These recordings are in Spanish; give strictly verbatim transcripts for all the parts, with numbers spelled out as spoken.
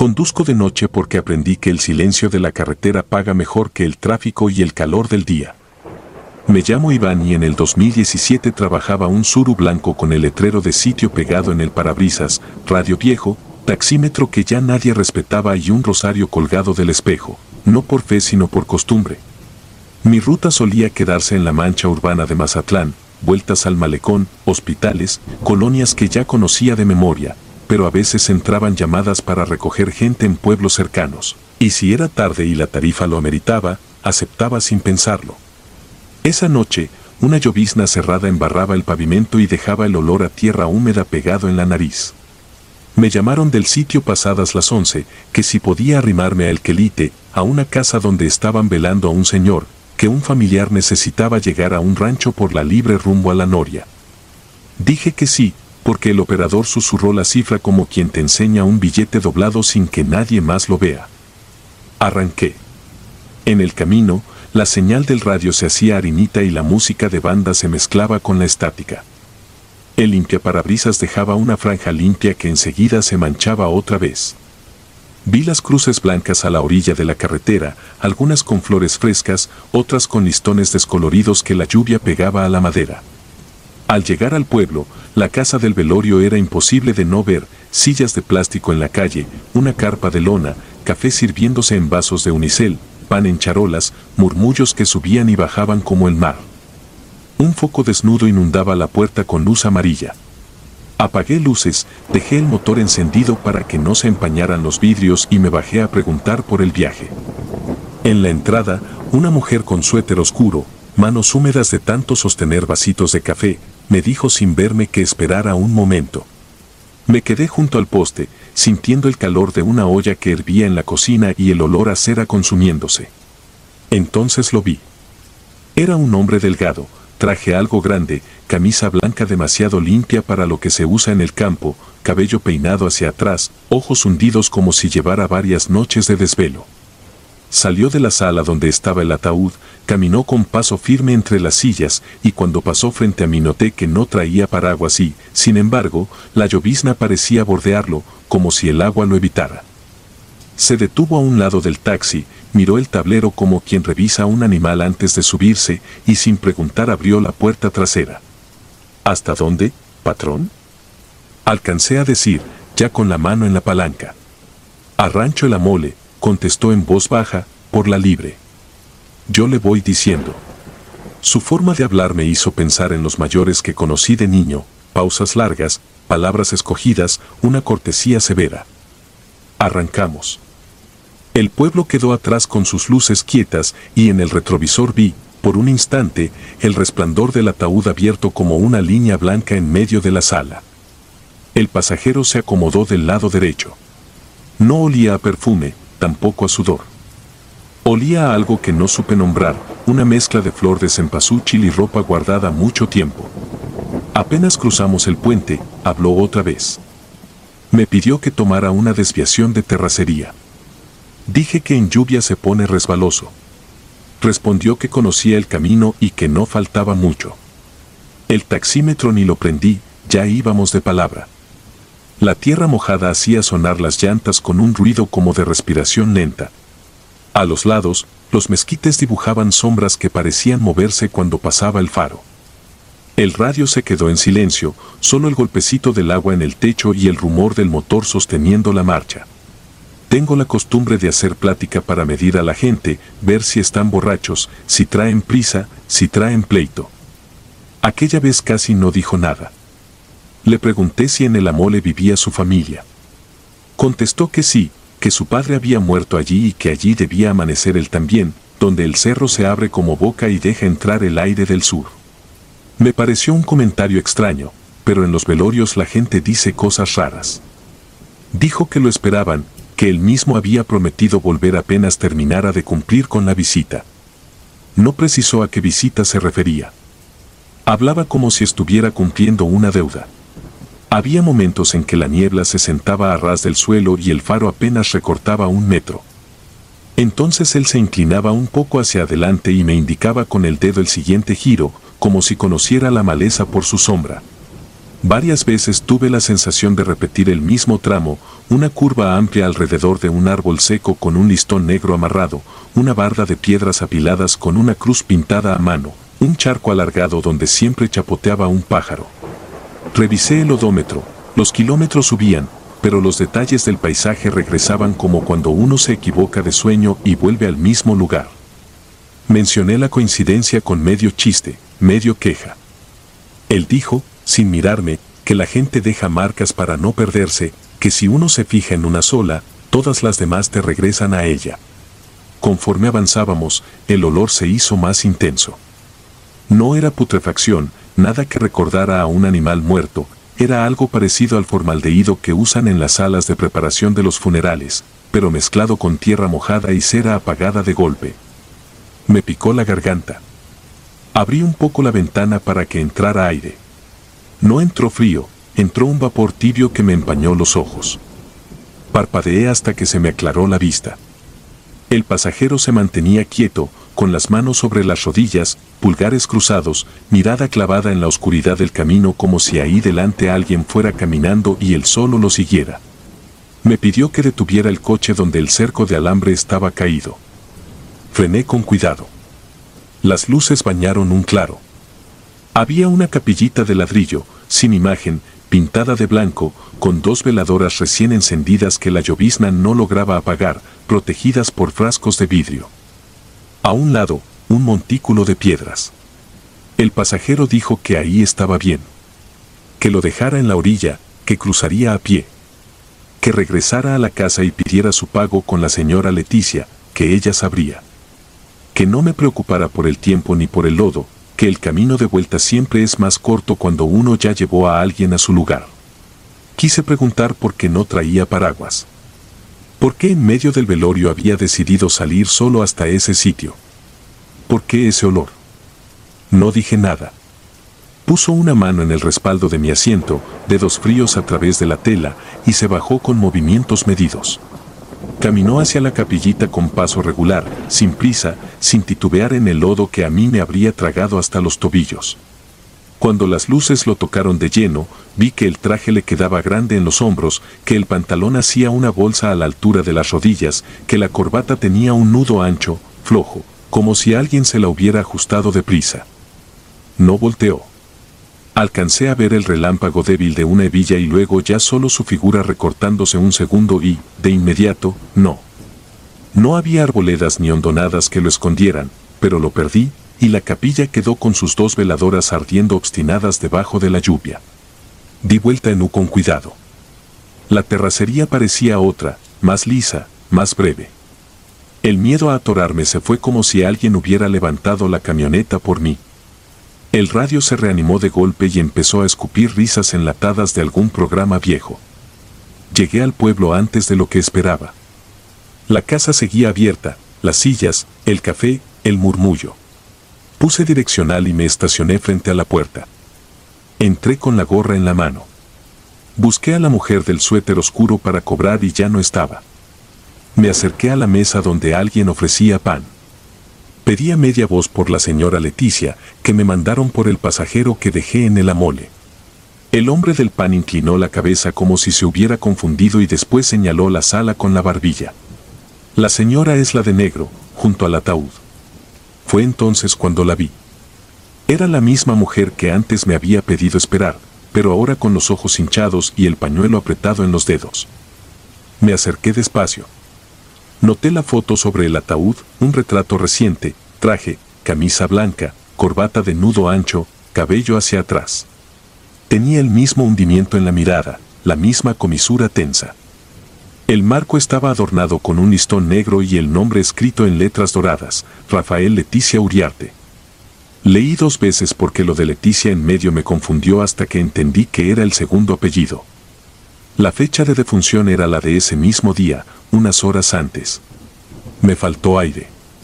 Conduzco de noche porque aprendí que el silencio de la carretera paga mejor que el tráfico y el calor del día. Me llamo Iván y en el dos mil diecisiete trabajaba un Suru blanco con el letrero de sitio pegado en el parabrisas, radio viejo, taxímetro que ya nadie respetaba y un rosario colgado del espejo, no por fe sino por costumbre. Mi ruta solía quedarse en la mancha urbana de Mazatlán, vueltas al malecón, hospitales, colonias que ya conocía de memoria, pero a veces entraban llamadas para recoger gente en pueblos cercanos, y si era tarde y la tarifa lo ameritaba, aceptaba sin pensarlo. Esa noche, una llovizna cerrada embarraba el pavimento y dejaba el olor a tierra húmeda pegado en la nariz. Me llamaron del sitio pasadas las once, que si podía arrimarme a El Quelite, a una casa donde estaban velando a un señor, que un familiar necesitaba llegar a un rancho por la libre rumbo a la Noria. Dije que sí, porque el operador susurró la cifra como quien te enseña un billete doblado sin que nadie más lo vea. Arranqué. En el camino, la señal del radio se hacía harinita y la música de banda se mezclaba con la estática. El limpiaparabrisas dejaba una franja limpia que enseguida se manchaba otra vez. Vi las cruces blancas a la orilla de la carretera, algunas con flores frescas, otras con listones descoloridos que la lluvia pegaba a la madera. Al llegar al pueblo, la casa del velorio era imposible de no ver, sillas de plástico en la calle, una carpa de lona, café sirviéndose en vasos de unicel, pan en charolas, murmullos que subían y bajaban como el mar. Un foco desnudo inundaba la puerta con luz amarilla. Apagué luces, dejé el motor encendido para que no se empañaran los vidrios y me bajé a preguntar por el viaje. En la entrada, una mujer con suéter oscuro, manos húmedas de tanto sostener vasitos de café, me dijo sin verme que esperara un momento. Me quedé junto al poste, sintiendo el calor de una olla que hervía en la cocina y el olor a cera consumiéndose. Entonces lo vi. Era un hombre delgado, traje algo grande, camisa blanca demasiado limpia para lo que se usa en el campo, cabello peinado hacia atrás, ojos hundidos como si llevara varias noches de desvelo. Salió de la sala donde estaba el ataúd, caminó con paso firme entre las sillas y cuando pasó frente a mí noté que no traía paraguas y, sin embargo, la llovizna parecía bordearlo, como si el agua lo evitara. Se detuvo a un lado del taxi, miró el tablero como quien revisa a un animal antes de subirse y sin preguntar abrió la puerta trasera. ¿Hasta dónde, patrón? Alcancé a decir, ya con la mano en la palanca. A Rancho La Mole, contestó en voz baja, por la libre. Yo le voy diciendo. Su forma de hablar me hizo pensar en los mayores que conocí de niño, pausas largas, palabras escogidas, una cortesía severa. Arrancamos. El pueblo quedó atrás con sus luces quietas y en el retrovisor vi, por un instante, el resplandor del ataúd abierto como una línea blanca en medio de la sala. El pasajero se acomodó del lado derecho. No olía a perfume, tampoco a sudor. Olía a algo que no supe nombrar, una mezcla de flor de cempasúchil y ropa guardada mucho tiempo. Apenas cruzamos el puente, habló otra vez. Me pidió que tomara una desviación de terracería. Dije que en lluvia se pone resbaloso. Respondió que conocía el camino y que no faltaba mucho. El taxímetro ni lo prendí, ya íbamos de palabra. La tierra mojada hacía sonar las llantas con un ruido como de respiración lenta. A los lados, los mezquites dibujaban sombras que parecían moverse cuando pasaba el faro. El radio se quedó en silencio, solo el golpecito del agua en el techo y el rumor del motor sosteniendo la marcha. Tengo la costumbre de hacer plática para medir a la gente, ver si están borrachos, si traen prisa, si traen pleito. Aquella vez casi no dijo nada. Le pregunté si en el Amole vivía su familia. Contestó que sí, que su padre había muerto allí y que allí debía amanecer él también, donde el cerro se abre como boca y deja entrar el aire del sur. Me pareció un comentario extraño, pero en los velorios la gente dice cosas raras. Dijo que lo esperaban, que él mismo había prometido volver apenas terminara de cumplir con la visita. No precisó a qué visita se refería. Hablaba como si estuviera cumpliendo una deuda. Había momentos en que la niebla se sentaba a ras del suelo y el faro apenas recortaba un metro. Entonces él se inclinaba un poco hacia adelante y me indicaba con el dedo el siguiente giro, como si conociera la maleza por su sombra. Varias veces tuve la sensación de repetir el mismo tramo, una curva amplia alrededor de un árbol seco con un listón negro amarrado, una barda de piedras apiladas con una cruz pintada a mano, un charco alargado donde siempre chapoteaba un pájaro. Revisé el odómetro, los kilómetros subían, pero los detalles del paisaje regresaban como cuando uno se equivoca de sueño y vuelve al mismo lugar. Mencioné la coincidencia con medio chiste, medio queja. Él dijo, sin mirarme, que la gente deja marcas para no perderse, que si uno se fija en una sola, todas las demás te regresan a ella. Conforme avanzábamos, el olor se hizo más intenso. No era putrefacción, nada que recordara a un animal muerto, era algo parecido al formaldehído que usan en las salas de preparación de los funerales, pero mezclado con tierra mojada y cera apagada de golpe. Me picó la garganta. Abrí un poco la ventana para que entrara aire. No entró frío, entró un vapor tibio que me empañó los ojos. Parpadeé hasta que se me aclaró la vista. El pasajero se mantenía quieto, con las manos sobre las rodillas, pulgares cruzados, mirada clavada en la oscuridad del camino como si ahí delante alguien fuera caminando y él solo lo siguiera. Me pidió que detuviera el coche donde el cerco de alambre estaba caído. Frené con cuidado. Las luces bañaron un claro. Había una capillita de ladrillo, sin imagen, pintada de blanco, con dos veladoras recién encendidas que la llovizna no lograba apagar, protegidas por frascos de vidrio. A un lado, un montículo de piedras. El pasajero dijo que ahí estaba bien. Que lo dejara en la orilla, que cruzaría a pie. Que regresara a la casa y pidiera su pago con la señora Leticia, que ella sabría. Que no me preocupara por el tiempo ni por el lodo, que el camino de vuelta siempre es más corto cuando uno ya llevó a alguien a su lugar. Quise preguntar por qué no traía paraguas. ¿Por qué en medio del velorio había decidido salir solo hasta ese sitio? ¿Por qué ese olor? No dije nada. Puso una mano en el respaldo de mi asiento, dedos fríos a través de la tela, y se bajó con movimientos medidos. Caminó hacia la capillita con paso regular, sin prisa, sin titubear en el lodo que a mí me habría tragado hasta los tobillos. Cuando las luces lo tocaron de lleno, vi que el traje le quedaba grande en los hombros, que el pantalón hacía una bolsa a la altura de las rodillas, que la corbata tenía un nudo ancho, flojo, como si alguien se la hubiera ajustado deprisa. No volteó. Alcancé a ver el relámpago débil de una hebilla y luego ya solo su figura recortándose un segundo y, de inmediato, no. No había arboledas ni hondonadas que lo escondieran, pero lo perdí, y la capilla quedó con sus dos veladoras ardiendo obstinadas debajo de la lluvia. Di vuelta en U con cuidado. La terracería parecía otra, más lisa, más breve. El miedo a atorarme se fue como si alguien hubiera levantado la camioneta por mí. El radio se reanimó de golpe y empezó a escupir risas enlatadas de algún programa viejo. Llegué al pueblo antes de lo que esperaba. La casa seguía abierta, las sillas, el café, el murmullo. Puse direccional y me estacioné frente a la puerta. Entré con la gorra en la mano. Busqué a la mujer del suéter oscuro para cobrar y ya no estaba. Me acerqué a la mesa donde alguien ofrecía pan. Pedí a media voz por la señora Leticia, que me mandaron por el pasajero que dejé en el amole. El hombre del pan inclinó la cabeza como si se hubiera confundido y después señaló la sala con la barbilla. La señora es la de negro, junto al ataúd. Fue entonces cuando la vi. Era la misma mujer que antes me había pedido esperar, pero ahora con los ojos hinchados y el pañuelo apretado en los dedos. Me acerqué despacio. Noté la foto sobre el ataúd, un retrato reciente, traje, camisa blanca, corbata de nudo ancho, cabello hacia atrás. Tenía el mismo hundimiento en la mirada, la misma comisura tensa. El marco estaba adornado con un listón negro y el nombre escrito en letras doradas, Rafael Leticia Uriarte. Leí dos veces porque lo de Leticia en medio me confundió hasta que entendí que era el segundo apellido. La fecha de defunción era la de ese mismo día, unas horas antes. Me faltó aire.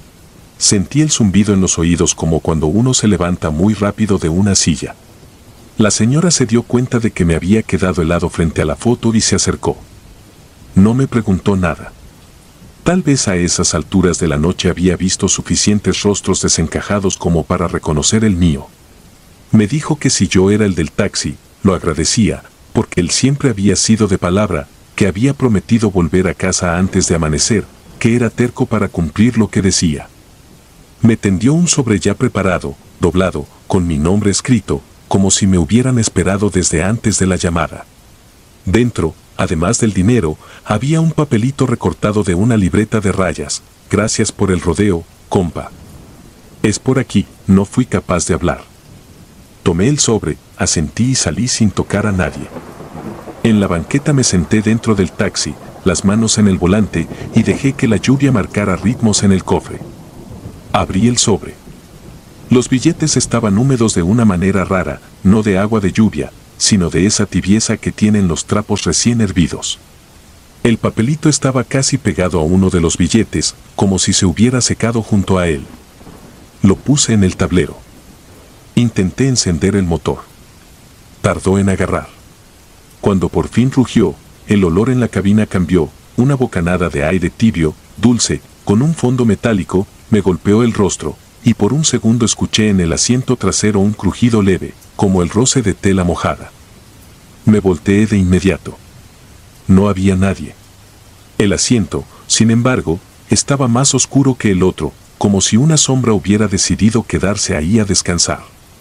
Sentí el zumbido en los oídos como cuando uno se levanta muy rápido de una silla. La señora se dio cuenta de que me había quedado helado frente a la foto y se acercó. No me preguntó nada. Tal vez a esas alturas de la noche había visto suficientes rostros desencajados como para reconocer el mío. Me dijo que si yo era el del taxi, lo agradecía, porque él siempre había sido de palabra, que había prometido volver a casa antes de amanecer, que era terco para cumplir lo que decía. Me tendió un sobre ya preparado, doblado, con mi nombre escrito, como si me hubieran esperado desde antes de la llamada. Dentro, además del dinero, había un papelito recortado de una libreta de rayas. Gracias por el rodeo, compa. Es por aquí, no fui capaz de hablar. Tomé el sobre, asentí y salí sin tocar a nadie. En la banqueta me senté dentro del taxi, las manos en el volante, y dejé que la lluvia marcara ritmos en el cofre. Abrí el sobre. Los billetes estaban húmedos de una manera rara, no de agua de lluvia, sino de esa tibieza que tienen los trapos recién hervidos. El papelito estaba casi pegado a uno de los billetes, como si se hubiera secado junto a él. Lo puse en el tablero. Intenté encender el motor. Tardó en agarrar. Cuando por fin rugió, el olor en la cabina cambió, una bocanada de aire tibio, dulce, con un fondo metálico, me golpeó el rostro, y por un segundo escuché en el asiento trasero un crujido leve, como el roce de tela mojada. Me volteé de inmediato. No había nadie. El asiento, sin embargo, estaba más oscuro que el otro, como si una sombra hubiera decidido quedarse ahí a descansar.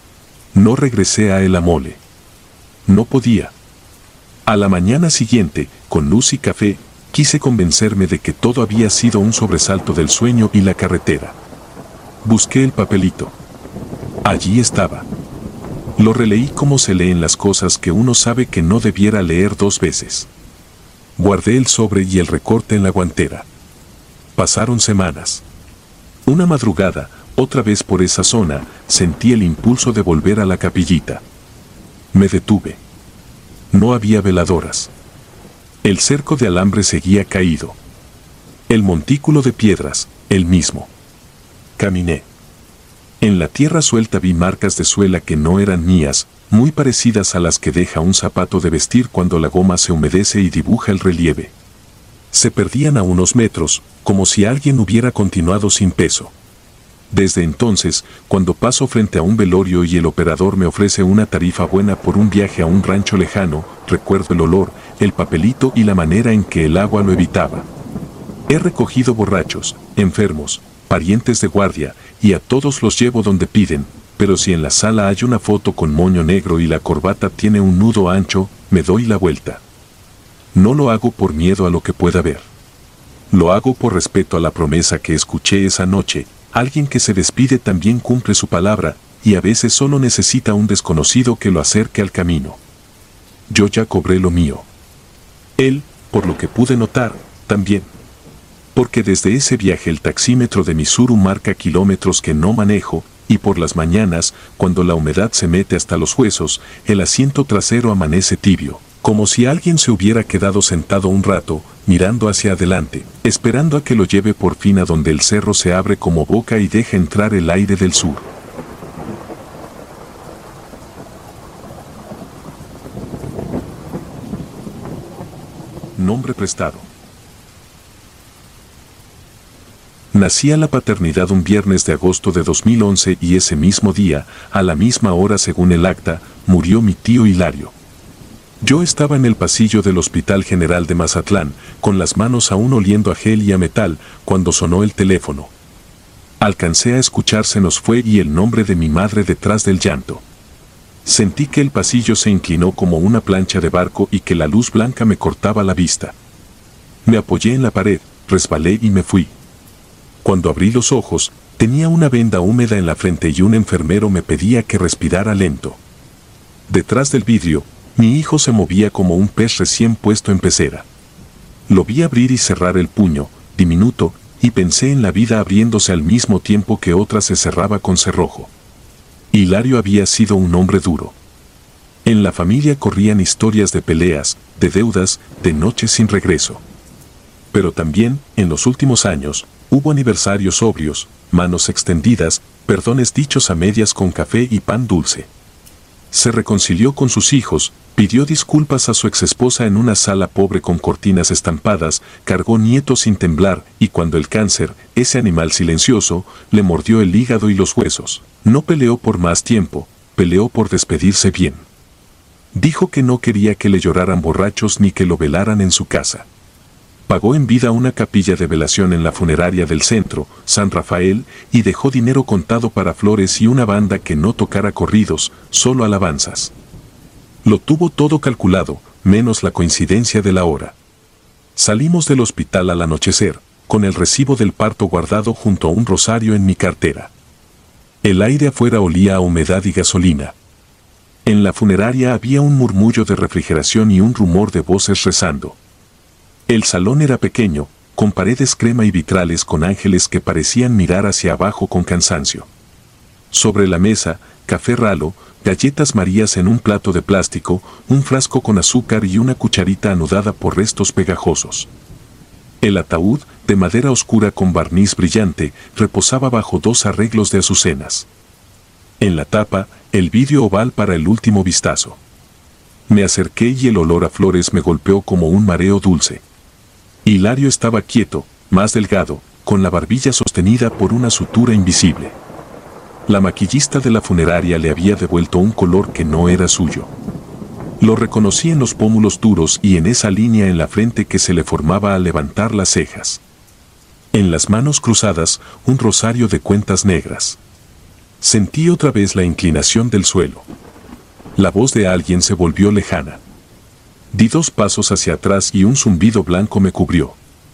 No regresé a El Amole. No podía. A la mañana siguiente, con luz y café, quise convencerme de que todo había sido un sobresalto del sueño y la carretera. Busqué el papelito. Allí estaba. Lo releí como se leen las cosas que uno sabe que no debiera leer dos veces. Guardé el sobre y el recorte en la guantera. Pasaron semanas. Una madrugada, otra vez por esa zona, sentí el impulso de volver a la capillita. Me detuve. No había veladoras. El cerco de alambre seguía caído. El montículo de piedras, el mismo. Caminé. En la tierra suelta vi marcas de suela que no eran mías, muy parecidas a las que deja un zapato de vestir cuando la goma se humedece y dibuja el relieve. Se perdían a unos metros, como si alguien hubiera continuado sin peso. Desde entonces, cuando paso frente a un velorio y el operador me ofrece una tarifa buena por un viaje a un rancho lejano, recuerdo el olor, el papelito y la manera en que el agua lo evitaba. He recogido borrachos, enfermos, parientes de guardia, y a todos los llevo donde piden, pero si en la sala hay una foto con moño negro y la corbata tiene un nudo ancho, me doy la vuelta. No lo hago por miedo a lo que pueda ver. Lo hago por respeto a la promesa que escuché esa noche. Alguien que se despide también cumple su palabra, y a veces solo necesita un desconocido que lo acerque al camino. Yo ya cobré lo mío. Él, por lo que pude notar, también. Porque desde ese viaje el taxímetro de mi Tsuru marca kilómetros que no manejo, y por las mañanas, cuando la humedad se mete hasta los huesos, el asiento trasero amanece tibio, como si alguien se hubiera quedado sentado un rato, mirando hacia adelante, esperando a que lo lleve por fin a donde el cerro se abre como boca y deja entrar el aire del sur. Nombre prestado. Nací a la paternidad un viernes de agosto de dos mil once y ese mismo día, a la misma hora según el acta, murió mi tío Hilario. Yo estaba en el pasillo del Hospital General de Mazatlán, con las manos aún oliendo a gel y a metal, cuando sonó el teléfono. Alcancé a escuchar se nos fue y el nombre de mi madre detrás del llanto. Sentí que el pasillo se inclinó como una plancha de barco y que la luz blanca me cortaba la vista. Me apoyé en la pared, resbalé y me fui. Cuando abrí los ojos, tenía una venda húmeda en la frente y un enfermero me pedía que respirara lento. Detrás del vidrio, mi hijo se movía como un pez recién puesto en pecera. Lo vi abrir y cerrar el puño, diminuto, y pensé en la vida abriéndose al mismo tiempo que otra se cerraba con cerrojo. Hilario había sido un hombre duro. En la familia corrían historias de peleas, de deudas, de noches sin regreso. Pero también, en los últimos años, hubo aniversarios sobrios, manos extendidas, perdones dichos a medias con café y pan dulce. Se reconcilió con sus hijos, pidió disculpas a su exesposa en una sala pobre con cortinas estampadas, cargó nietos sin temblar, y cuando el cáncer, ese animal silencioso, le mordió el hígado y los huesos, no peleó por más tiempo, peleó por despedirse bien. Dijo que no quería que le lloraran borrachos ni que lo velaran en su casa. Pagó en vida una capilla de velación en la funeraria del centro, San Rafael, y dejó dinero contado para flores y una banda que no tocara corridos, solo alabanzas. Lo tuvo todo calculado, menos la coincidencia de la hora. Salimos del hospital al anochecer, con el recibo del parto guardado junto a un rosario en mi cartera. El aire afuera olía a humedad y gasolina. En la funeraria había un murmullo de refrigeración y un rumor de voces rezando. El salón era pequeño, con paredes crema y vitrales con ángeles que parecían mirar hacia abajo con cansancio. Sobre la mesa, café ralo, galletas marías en un plato de plástico, un frasco con azúcar y una cucharita anudada por restos pegajosos. El ataúd, de madera oscura con barniz brillante, reposaba bajo dos arreglos de azucenas. En la tapa, el vidrio oval para el último vistazo. Me acerqué y el olor a flores me golpeó como un mareo dulce. Hilario estaba quieto, más delgado, con la barbilla sostenida por una sutura invisible. La maquillista de la funeraria le había devuelto un color que no era suyo. Lo reconocí en los pómulos duros y en esa línea en la frente que se le formaba al levantar las cejas. En las manos cruzadas, un rosario de cuentas negras. Sentí otra vez la inclinación del suelo. La voz de alguien se volvió lejana. Di dos pasos hacia atrás y un zumbido blanco me cubrió.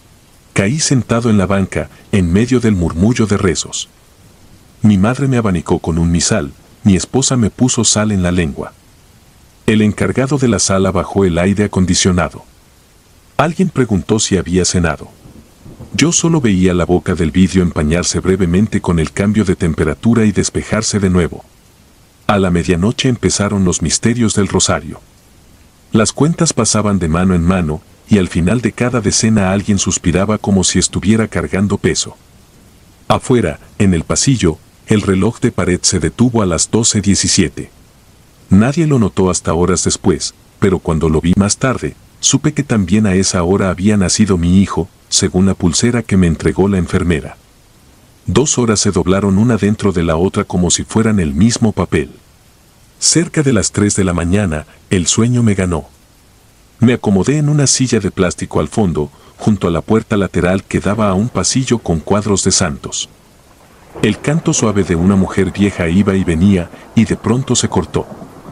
Caí sentado en la banca, en medio del murmullo de rezos. Mi madre me abanicó con un misal, mi esposa me puso sal en la lengua. El encargado de la sala bajó el aire acondicionado. Alguien preguntó si había cenado. Yo solo veía la boca del vidrio empañarse brevemente con el cambio de temperatura y despejarse de nuevo. A la medianoche empezaron los misterios del rosario. Las cuentas pasaban de mano en mano, y al final de cada decena alguien suspiraba como si estuviera cargando peso. Afuera, en el pasillo, el reloj de pared se detuvo a las doce diecisiete. Nadie lo notó hasta horas después, pero cuando lo vi más tarde, supe que también a esa hora había nacido mi hijo, según la pulsera que me entregó la enfermera. Dos horas se doblaron una dentro de la otra como si fueran el mismo papel. Cerca de las tres de la mañana, el sueño me ganó. Me acomodé en una silla de plástico al fondo, junto a la puerta lateral que daba a un pasillo con cuadros de santos. El canto suave de una mujer vieja iba y venía, y de pronto se cortó.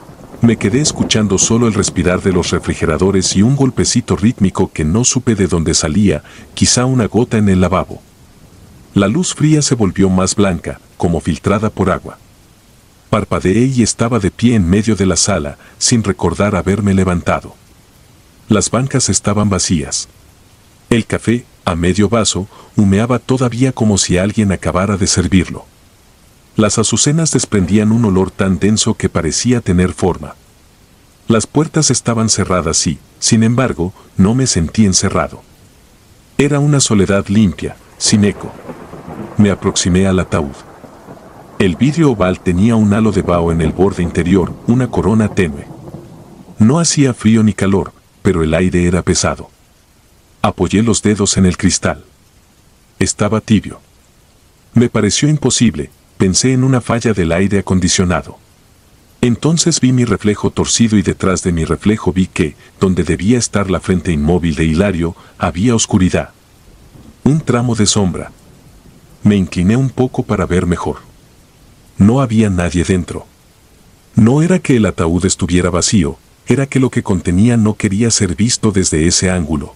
Me quedé escuchando solo el respirar de los refrigeradores y un golpecito rítmico que no supe de dónde salía, quizá una gota en el lavabo. La luz fría se volvió más blanca, como filtrada por agua. Parpadeé y estaba de pie en medio de la sala, sin recordar haberme levantado. Las bancas estaban vacías. El café, a medio vaso, humeaba todavía como si alguien acabara de servirlo. Las azucenas desprendían un olor tan denso que parecía tener forma. Las puertas estaban cerradas y, sin embargo, no me sentí encerrado. Era una soledad limpia, sin eco. Me aproximé al ataúd. El vidrio oval tenía un halo de vaho en el borde interior, una corona tenue. No hacía frío ni calor, pero el aire era pesado. Apoyé los dedos en el cristal. Estaba tibio. Me pareció imposible, pensé en una falla del aire acondicionado. Entonces vi mi reflejo torcido y detrás de mi reflejo vi que, donde debía estar la frente inmóvil de Hilario, había oscuridad. Un tramo de sombra. Me incliné un poco para ver mejor. No había nadie dentro. No era que el ataúd estuviera vacío, era que lo que contenía no quería ser visto desde ese ángulo.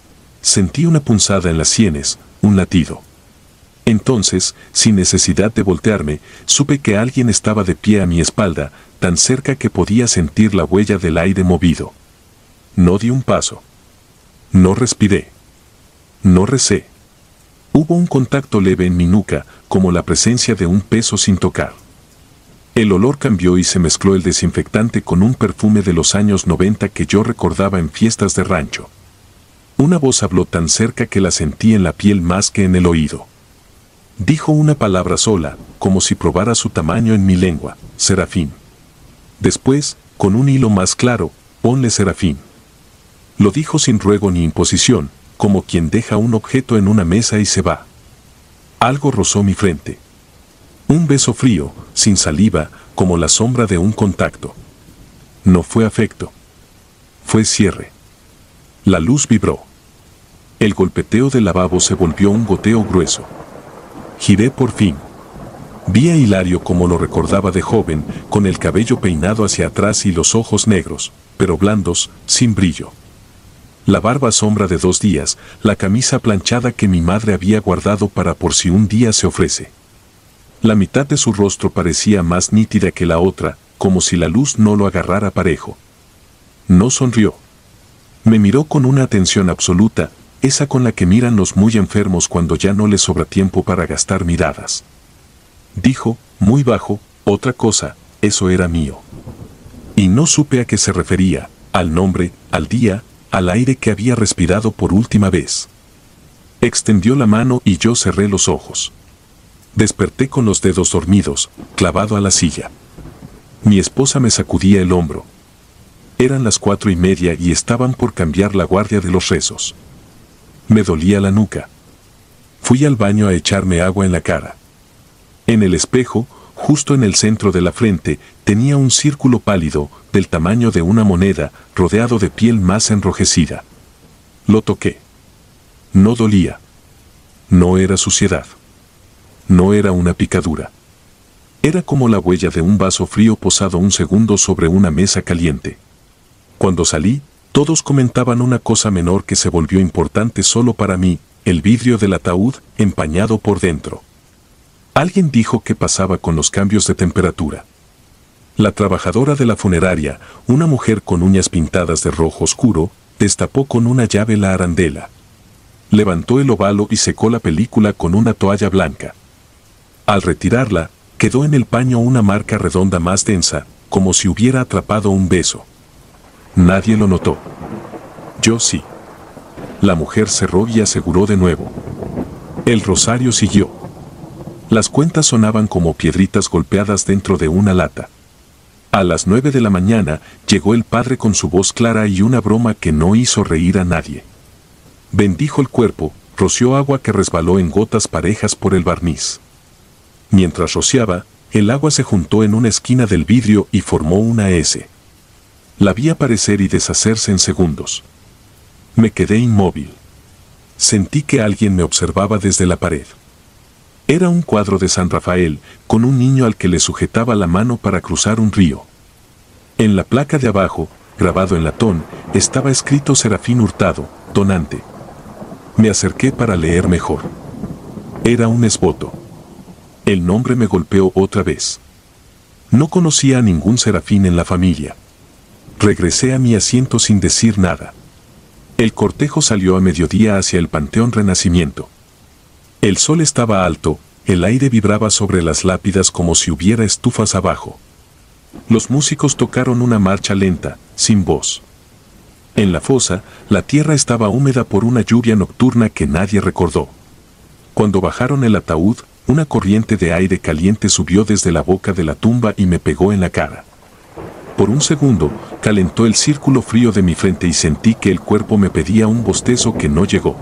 Sentí una punzada en las sienes, un latido. Entonces, sin necesidad de voltearme, supe que alguien estaba de pie a mi espalda, tan cerca que podía sentir la huella del aire movido. No di un paso. No respiré. No recé. Hubo un contacto leve en mi nuca, como la presencia de un peso sin tocar. El olor cambió y se mezcló el desinfectante con un perfume de los años noventa que yo recordaba en fiestas de rancho. Una voz habló tan cerca que la sentí en la piel más que en el oído. Dijo una palabra sola, como si probara su tamaño en mi lengua, Serafín. Después, con un hilo más claro, ponle Serafín. Lo dijo sin ruego ni imposición, como quien deja un objeto en una mesa y se va. Algo rozó mi frente. Un beso frío, sin saliva, como la sombra de un contacto. No fue afecto. Fue cierre. La luz vibró. El golpeteo del lavabo se volvió un goteo grueso. Giré por fin. Vi a Hilario como lo recordaba de joven, con el cabello peinado hacia atrás y los ojos negros, pero blandos, sin brillo. La barba sombra de dos días, la camisa planchada que mi madre había guardado para por si un día se ofrece. La mitad de su rostro parecía más nítida que la otra, como si la luz no lo agarrara parejo. No sonrió. Me miró con una atención absoluta, esa con la que miran los muy enfermos cuando ya no les sobra tiempo para gastar miradas. Dijo, muy bajo, otra cosa, eso era mío. Y no supe a qué se refería, al nombre, al día, al aire que había respirado por última vez. Extendió la mano y yo cerré los ojos. Desperté con los dedos dormidos, clavado a la silla. Mi esposa me sacudía el hombro. Eran las cuatro y media y estaban por cambiar la guardia de los rezos. Me dolía la nuca. Fui al baño a echarme agua en la cara. En el espejo, justo en el centro de la frente, tenía un círculo pálido, del tamaño de una moneda, rodeado de piel más enrojecida. Lo toqué. No dolía. No era suciedad. No era una picadura. Era como la huella de un vaso frío posado un segundo sobre una mesa caliente. Cuando salí, todos comentaban una cosa menor que se volvió importante solo para mí, el vidrio del ataúd empañado por dentro. Alguien dijo qué pasaba con los cambios de temperatura. La trabajadora de la funeraria, una mujer con uñas pintadas de rojo oscuro, destapó con una llave la arandela. Levantó el óvalo y secó la película con una toalla blanca. Al retirarla, quedó en el paño una marca redonda más densa, como si hubiera atrapado un beso. Nadie lo notó. Yo sí. La mujer cerró y aseguró de nuevo. El rosario siguió. Las cuentas sonaban como piedritas golpeadas dentro de una lata. A las nueve de la mañana llegó el padre con su voz clara y una broma que no hizo reír a nadie. Bendijo el cuerpo, roció agua que resbaló en gotas parejas por el barniz. Mientras rociaba, el agua se juntó en una esquina del vidrio y formó una S. La vi aparecer y deshacerse en segundos. Me quedé inmóvil. Sentí que alguien me observaba desde la pared. Era un cuadro de San Rafael, con un niño al que le sujetaba la mano para cruzar un río. En la placa de abajo, grabado en latón, estaba escrito Serafín Hurtado, donante. Me acerqué para leer mejor. Era un esboto. El nombre me golpeó otra vez. No conocía a ningún Serafín en la familia. Regresé a mi asiento sin decir nada. El cortejo salió a mediodía hacia el Panteón Renacimiento. El sol estaba alto, el aire vibraba sobre las lápidas como si hubiera estufas abajo. Los músicos tocaron una marcha lenta, sin voz. En la fosa, la tierra estaba húmeda por una lluvia nocturna que nadie recordó. Cuando bajaron el ataúd, una corriente de aire caliente subió desde la boca de la tumba y me pegó en la cara. Por un segundo, calentó el círculo frío de mi frente y sentí que el cuerpo me pedía un bostezo que no llegó.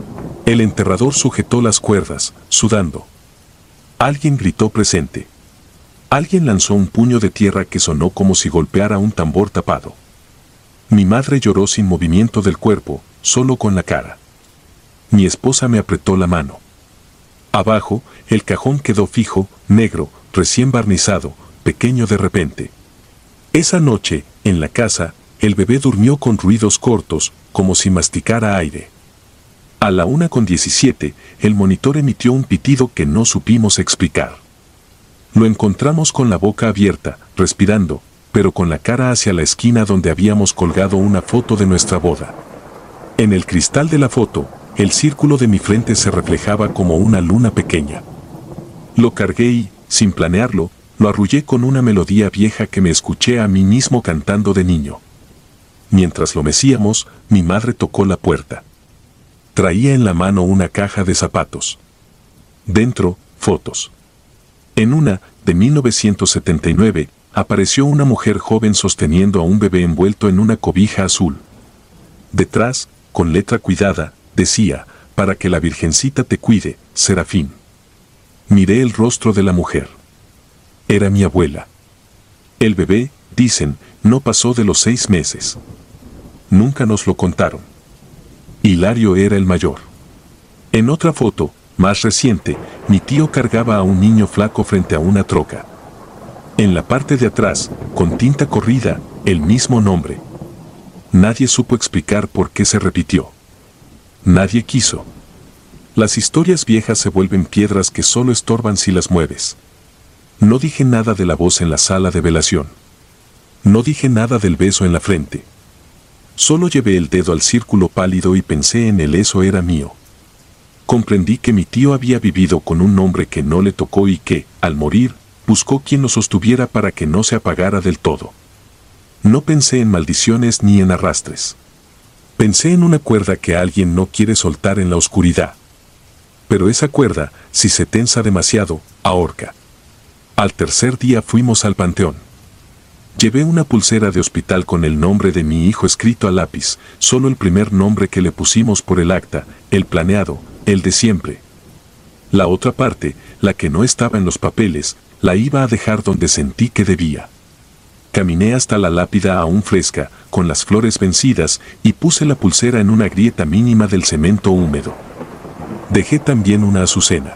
El enterrador sujetó las cuerdas, sudando. Alguien gritó presente. Alguien lanzó un puño de tierra que sonó como si golpeara un tambor tapado. Mi madre lloró sin movimiento del cuerpo, solo con la cara. Mi esposa me apretó la mano. Abajo, el cajón quedó fijo, negro, recién barnizado, pequeño de repente. Esa noche, en la casa, el bebé durmió con ruidos cortos, como si masticara aire. A la una con diecisiete, el monitor emitió un pitido que no supimos explicar. Lo encontramos con la boca abierta, respirando, pero con la cara hacia la esquina donde habíamos colgado una foto de nuestra boda. En el cristal de la foto, el círculo de mi frente se reflejaba como una luna pequeña. Lo cargué y, sin planearlo, lo arrullé con una melodía vieja que me escuché a mí mismo cantando de niño. Mientras lo mecíamos, mi madre tocó la puerta. Traía en la mano una caja de zapatos. Dentro, fotos. En una, de mil novecientos setenta y nueve, apareció una mujer joven sosteniendo a un bebé envuelto en una cobija azul. Detrás, con letra cuidada, decía, para que la Virgencita te cuide, Serafín. Miré el rostro de la mujer. Era mi abuela. El bebé, dicen, no pasó de los seis meses. Nunca nos lo contaron. Hilario era el mayor. En otra foto, más reciente, mi tío cargaba a un niño flaco frente a una troca. En la parte de atrás, con tinta corrida, el mismo nombre. Nadie supo explicar por qué se repitió. Nadie quiso. Las historias viejas se vuelven piedras que solo estorban si las mueves. No dije nada de la voz en la sala de velación. No dije nada del beso en la frente. Solo llevé el dedo al círculo pálido y pensé en el eso era mío. Comprendí que mi tío había vivido con un hombre que no le tocó y que, al morir, buscó quien lo sostuviera para que no se apagara del todo. No pensé en maldiciones ni en arrastres. Pensé en una cuerda que alguien no quiere soltar en la oscuridad. Pero esa cuerda, si se tensa demasiado, ahorca. Al tercer día fuimos al panteón. Llevé una pulsera de hospital con el nombre de mi hijo escrito a lápiz, solo el primer nombre que le pusimos por el acta, el planeado, el de siempre. La otra parte, la que no estaba en los papeles, la iba a dejar donde sentí que debía. Caminé hasta la lápida aún fresca, con las flores vencidas, y puse la pulsera en una grieta mínima del cemento húmedo. Dejé también una azucena.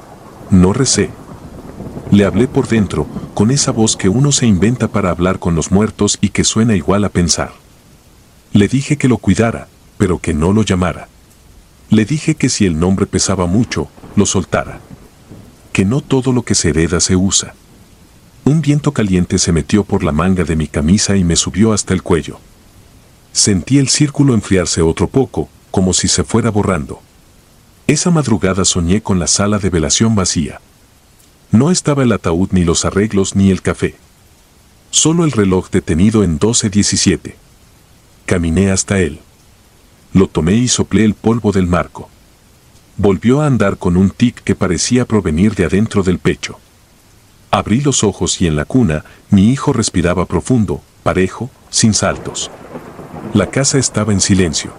No recé. Le hablé por dentro, con esa voz que uno se inventa para hablar con los muertos y que suena igual a pensar. Le dije que lo cuidara, pero que no lo llamara. Le dije que si el nombre pesaba mucho, lo soltara. Que no todo lo que se hereda se usa. Un viento caliente se metió por la manga de mi camisa y me subió hasta el cuello. Sentí el círculo enfriarse otro poco, como si se fuera borrando. Esa madrugada soñé con la sala de velación vacía. No estaba el ataúd ni los arreglos ni el café. Solo el reloj detenido en doce diecisiete. Caminé hasta él. Lo tomé y soplé el polvo del marco. Volvió a andar con un tic que parecía provenir de adentro del pecho. Abrí los ojos y en la cuna, mi hijo respiraba profundo, parejo, sin saltos. La casa estaba en silencio.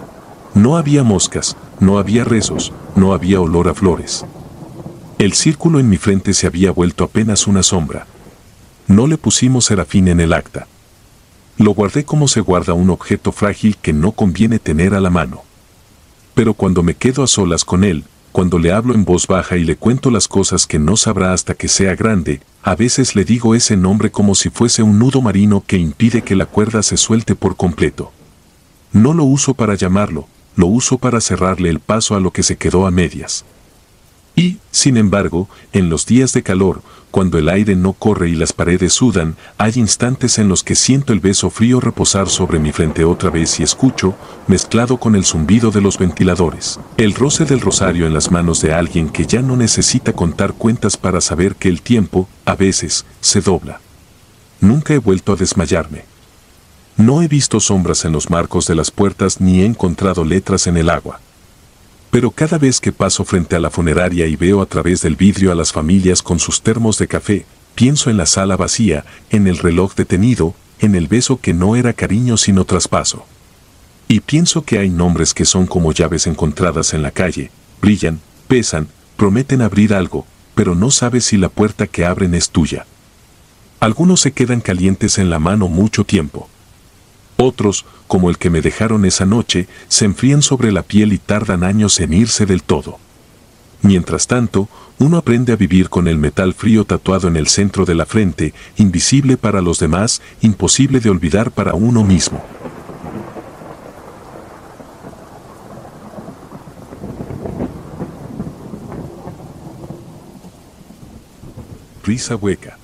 No había moscas, no había rezos, no había olor a flores. El círculo en mi frente se había vuelto apenas una sombra. No le pusimos serafín en el acta. Lo guardé como se guarda un objeto frágil que no conviene tener a la mano. Pero cuando me quedo a solas con él, cuando le hablo en voz baja y le cuento las cosas que no sabrá hasta que sea grande, a veces le digo ese nombre como si fuese un nudo marino que impide que la cuerda se suelte por completo. No lo uso para llamarlo, lo uso para cerrarle el paso a lo que se quedó a medias. Y, sin embargo, en los días de calor, cuando el aire no corre y las paredes sudan, hay instantes en los que siento el beso frío reposar sobre mi frente otra vez y escucho, mezclado con el zumbido de los ventiladores, el roce del rosario en las manos de alguien que ya no necesita contar cuentas para saber que el tiempo, a veces, se dobla. Nunca he vuelto a desmayarme. No he visto sombras en los marcos de las puertas ni he encontrado letras en el agua. Pero cada vez que paso frente a la funeraria y veo a través del vidrio a las familias con sus termos de café, pienso en la sala vacía, en el reloj detenido, en el beso que no era cariño sino traspaso. Y pienso que hay nombres que son como llaves encontradas en la calle, brillan, pesan, prometen abrir algo, pero no sabes si la puerta que abren es tuya. Algunos se quedan calientes en la mano mucho tiempo. Otros, como el que me dejaron esa noche, se enfrían sobre la piel y tardan años en irse del todo. Mientras tanto, uno aprende a vivir con el metal frío tatuado en el centro de la frente, invisible para los demás, imposible de olvidar para uno mismo. Risa hueca.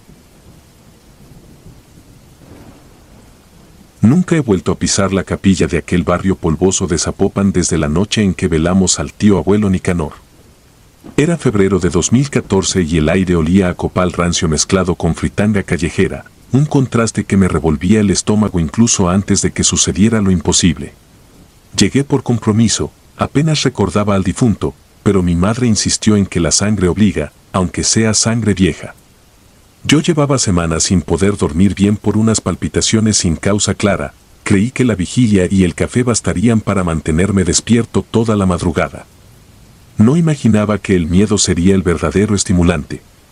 Nunca he vuelto a pisar la capilla de aquel barrio polvoso de Zapopan desde la noche en que velamos al tío abuelo Nicanor. Era febrero de dos mil catorce y el aire olía a copal rancio mezclado con fritanga callejera, un contraste que me revolvía el estómago incluso antes de que sucediera lo imposible. Llegué por compromiso, apenas recordaba al difunto, pero mi madre insistió en que la sangre obliga, aunque sea sangre vieja. Yo llevaba semanas sin poder dormir bien por unas palpitaciones sin causa clara, creí que la vigilia y el café bastarían para mantenerme despierto toda la madrugada. No imaginaba que el miedo sería el verdadero estimulante.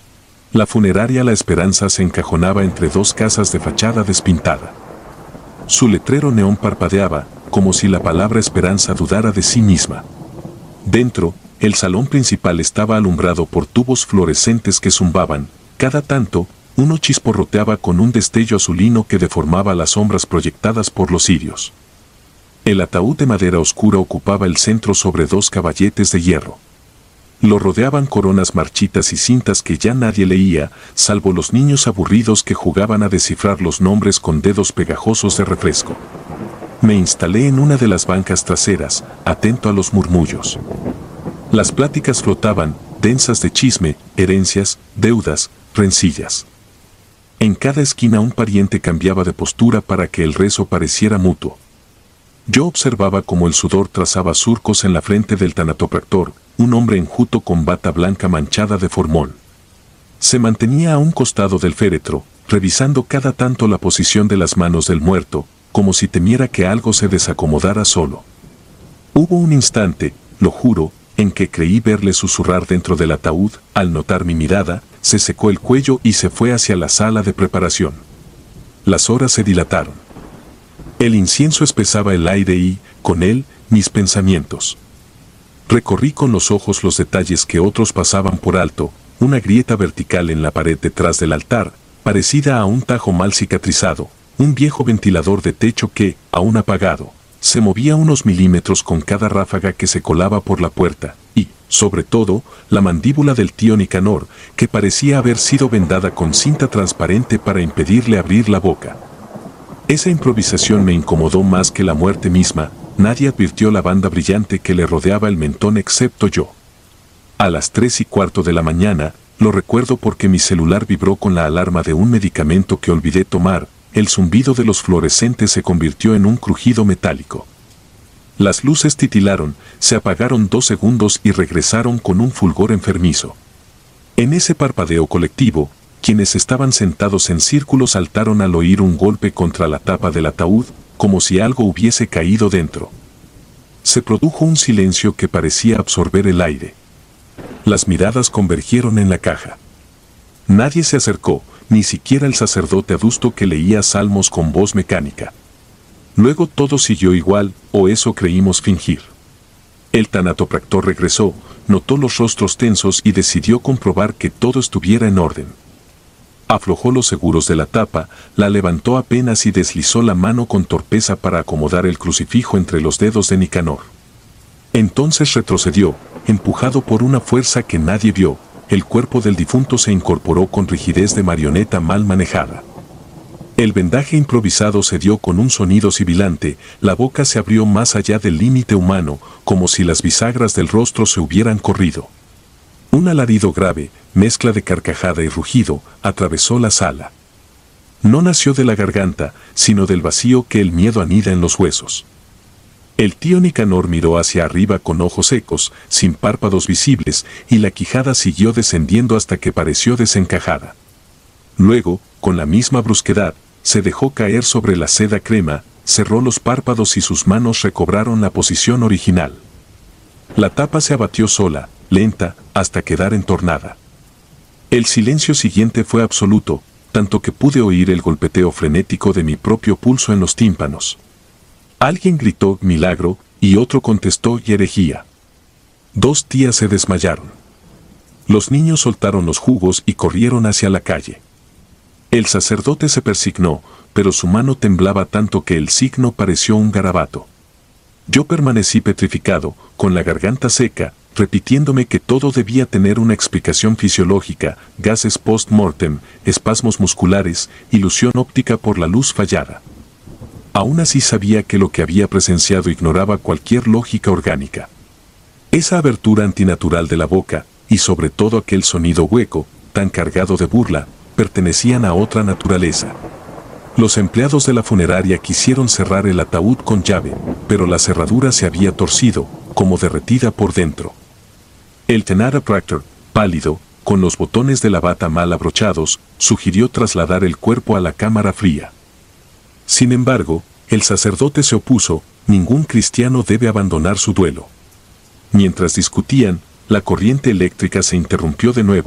La funeraria La Esperanza se encajonaba entre dos casas de fachada despintada. Su letrero neón parpadeaba, como si la palabra esperanza dudara de sí misma. Dentro, el salón principal estaba alumbrado por tubos fluorescentes que zumbaban. Cada tanto, uno chisporroteaba con un destello azulino que deformaba las sombras proyectadas por los cirios. El ataúd de madera oscura ocupaba el centro sobre dos caballetes de hierro. Lo rodeaban coronas marchitas y cintas que ya nadie leía, salvo los niños aburridos que jugaban a descifrar los nombres con dedos pegajosos de refresco. Me instalé en una de las bancas traseras, atento a los murmullos. Las pláticas flotaban, densas de chisme, herencias, deudas, rencillas. En cada esquina un pariente cambiaba de postura para que el rezo pareciera mutuo. Yo observaba cómo el sudor trazaba surcos en la frente del tanatopractor, un hombre enjuto con bata blanca manchada de formol. Se mantenía a un costado del féretro, revisando cada tanto la posición de las manos del muerto, como si temiera que algo se desacomodara solo. Hubo un instante, lo juro, en que creí verle susurrar dentro del ataúd. Al notar mi mirada, se secó el cuello y se fue hacia la sala de preparación. Las horas se dilataron. El incienso espesaba el aire y, con él, mis pensamientos. Recorrí con los ojos los detalles que otros pasaban por alto, una grieta vertical en la pared detrás del altar, parecida a un tajo mal cicatrizado, un viejo ventilador de techo que, aún apagado, se movía unos milímetros con cada ráfaga que se colaba por la puerta, y, sobre todo, la mandíbula del tío Nicanor, que parecía haber sido vendada con cinta transparente para impedirle abrir la boca. Esa improvisación me incomodó más que la muerte misma. Nadie advirtió la banda brillante que le rodeaba el mentón excepto yo. A las tres y cuarto de la mañana, lo recuerdo porque mi celular vibró con la alarma de un medicamento que olvidé tomar. El zumbido de los fluorescentes se convirtió en un crujido metálico. Las luces titilaron, se apagaron dos segundos y regresaron con un fulgor enfermizo. En ese parpadeo colectivo, quienes estaban sentados en círculo saltaron al oír un golpe contra la tapa del ataúd, como si algo hubiese caído dentro. Se produjo un silencio que parecía absorber el aire. Las miradas convergieron en la caja. Nadie se acercó, ni siquiera el sacerdote adusto que leía salmos con voz mecánica. Luego todo siguió igual, o eso creímos fingir. El tanatopractor regresó, notó los rostros tensos y decidió comprobar que todo estuviera en orden. Aflojó los seguros de la tapa, la levantó apenas y deslizó la mano con torpeza para acomodar el crucifijo entre los dedos de Nicanor. Entonces retrocedió, empujado por una fuerza que nadie vio. El cuerpo del difunto se incorporó con rigidez de marioneta mal manejada. El vendaje improvisado se dio con un sonido sibilante, la boca se abrió más allá del límite humano, como si las bisagras del rostro se hubieran corrido. Un alarido grave, mezcla de carcajada y rugido, atravesó la sala. No nació de la garganta, sino del vacío que el miedo anida en los huesos. El tío Nicanor miró hacia arriba con ojos secos, sin párpados visibles, y la quijada siguió descendiendo hasta que pareció desencajada. Luego, con la misma brusquedad, se dejó caer sobre la seda crema, cerró los párpados y sus manos recobraron la posición original. La tapa se abatió sola, lenta, hasta quedar entornada. El silencio siguiente fue absoluto, tanto que pude oír el golpeteo frenético de mi propio pulso en los tímpanos. Alguien gritó milagro, y otro contestó herejía. Dos tías se desmayaron. Los niños soltaron los jugos y corrieron hacia la calle. El sacerdote se persignó, pero su mano temblaba tanto que el signo pareció un garabato. Yo permanecí petrificado, con la garganta seca, repitiéndome que todo debía tener una explicación fisiológica, gases post-mortem, espasmos musculares, ilusión óptica por la luz fallada. Aún así sabía que lo que había presenciado ignoraba cualquier lógica orgánica. Esa abertura antinatural de la boca, y sobre todo aquel sonido hueco, tan cargado de burla, pertenecían a otra naturaleza. Los empleados de la funeraria quisieron cerrar el ataúd con llave, pero la cerradura se había torcido, como derretida por dentro. El tanatopractor, pálido, con los botones de la bata mal abrochados, sugirió trasladar el cuerpo a la cámara fría. Sin embargo, el sacerdote se opuso. Ningún cristiano debe abandonar su duelo. Mientras discutían, la corriente eléctrica se interrumpió de nuevo,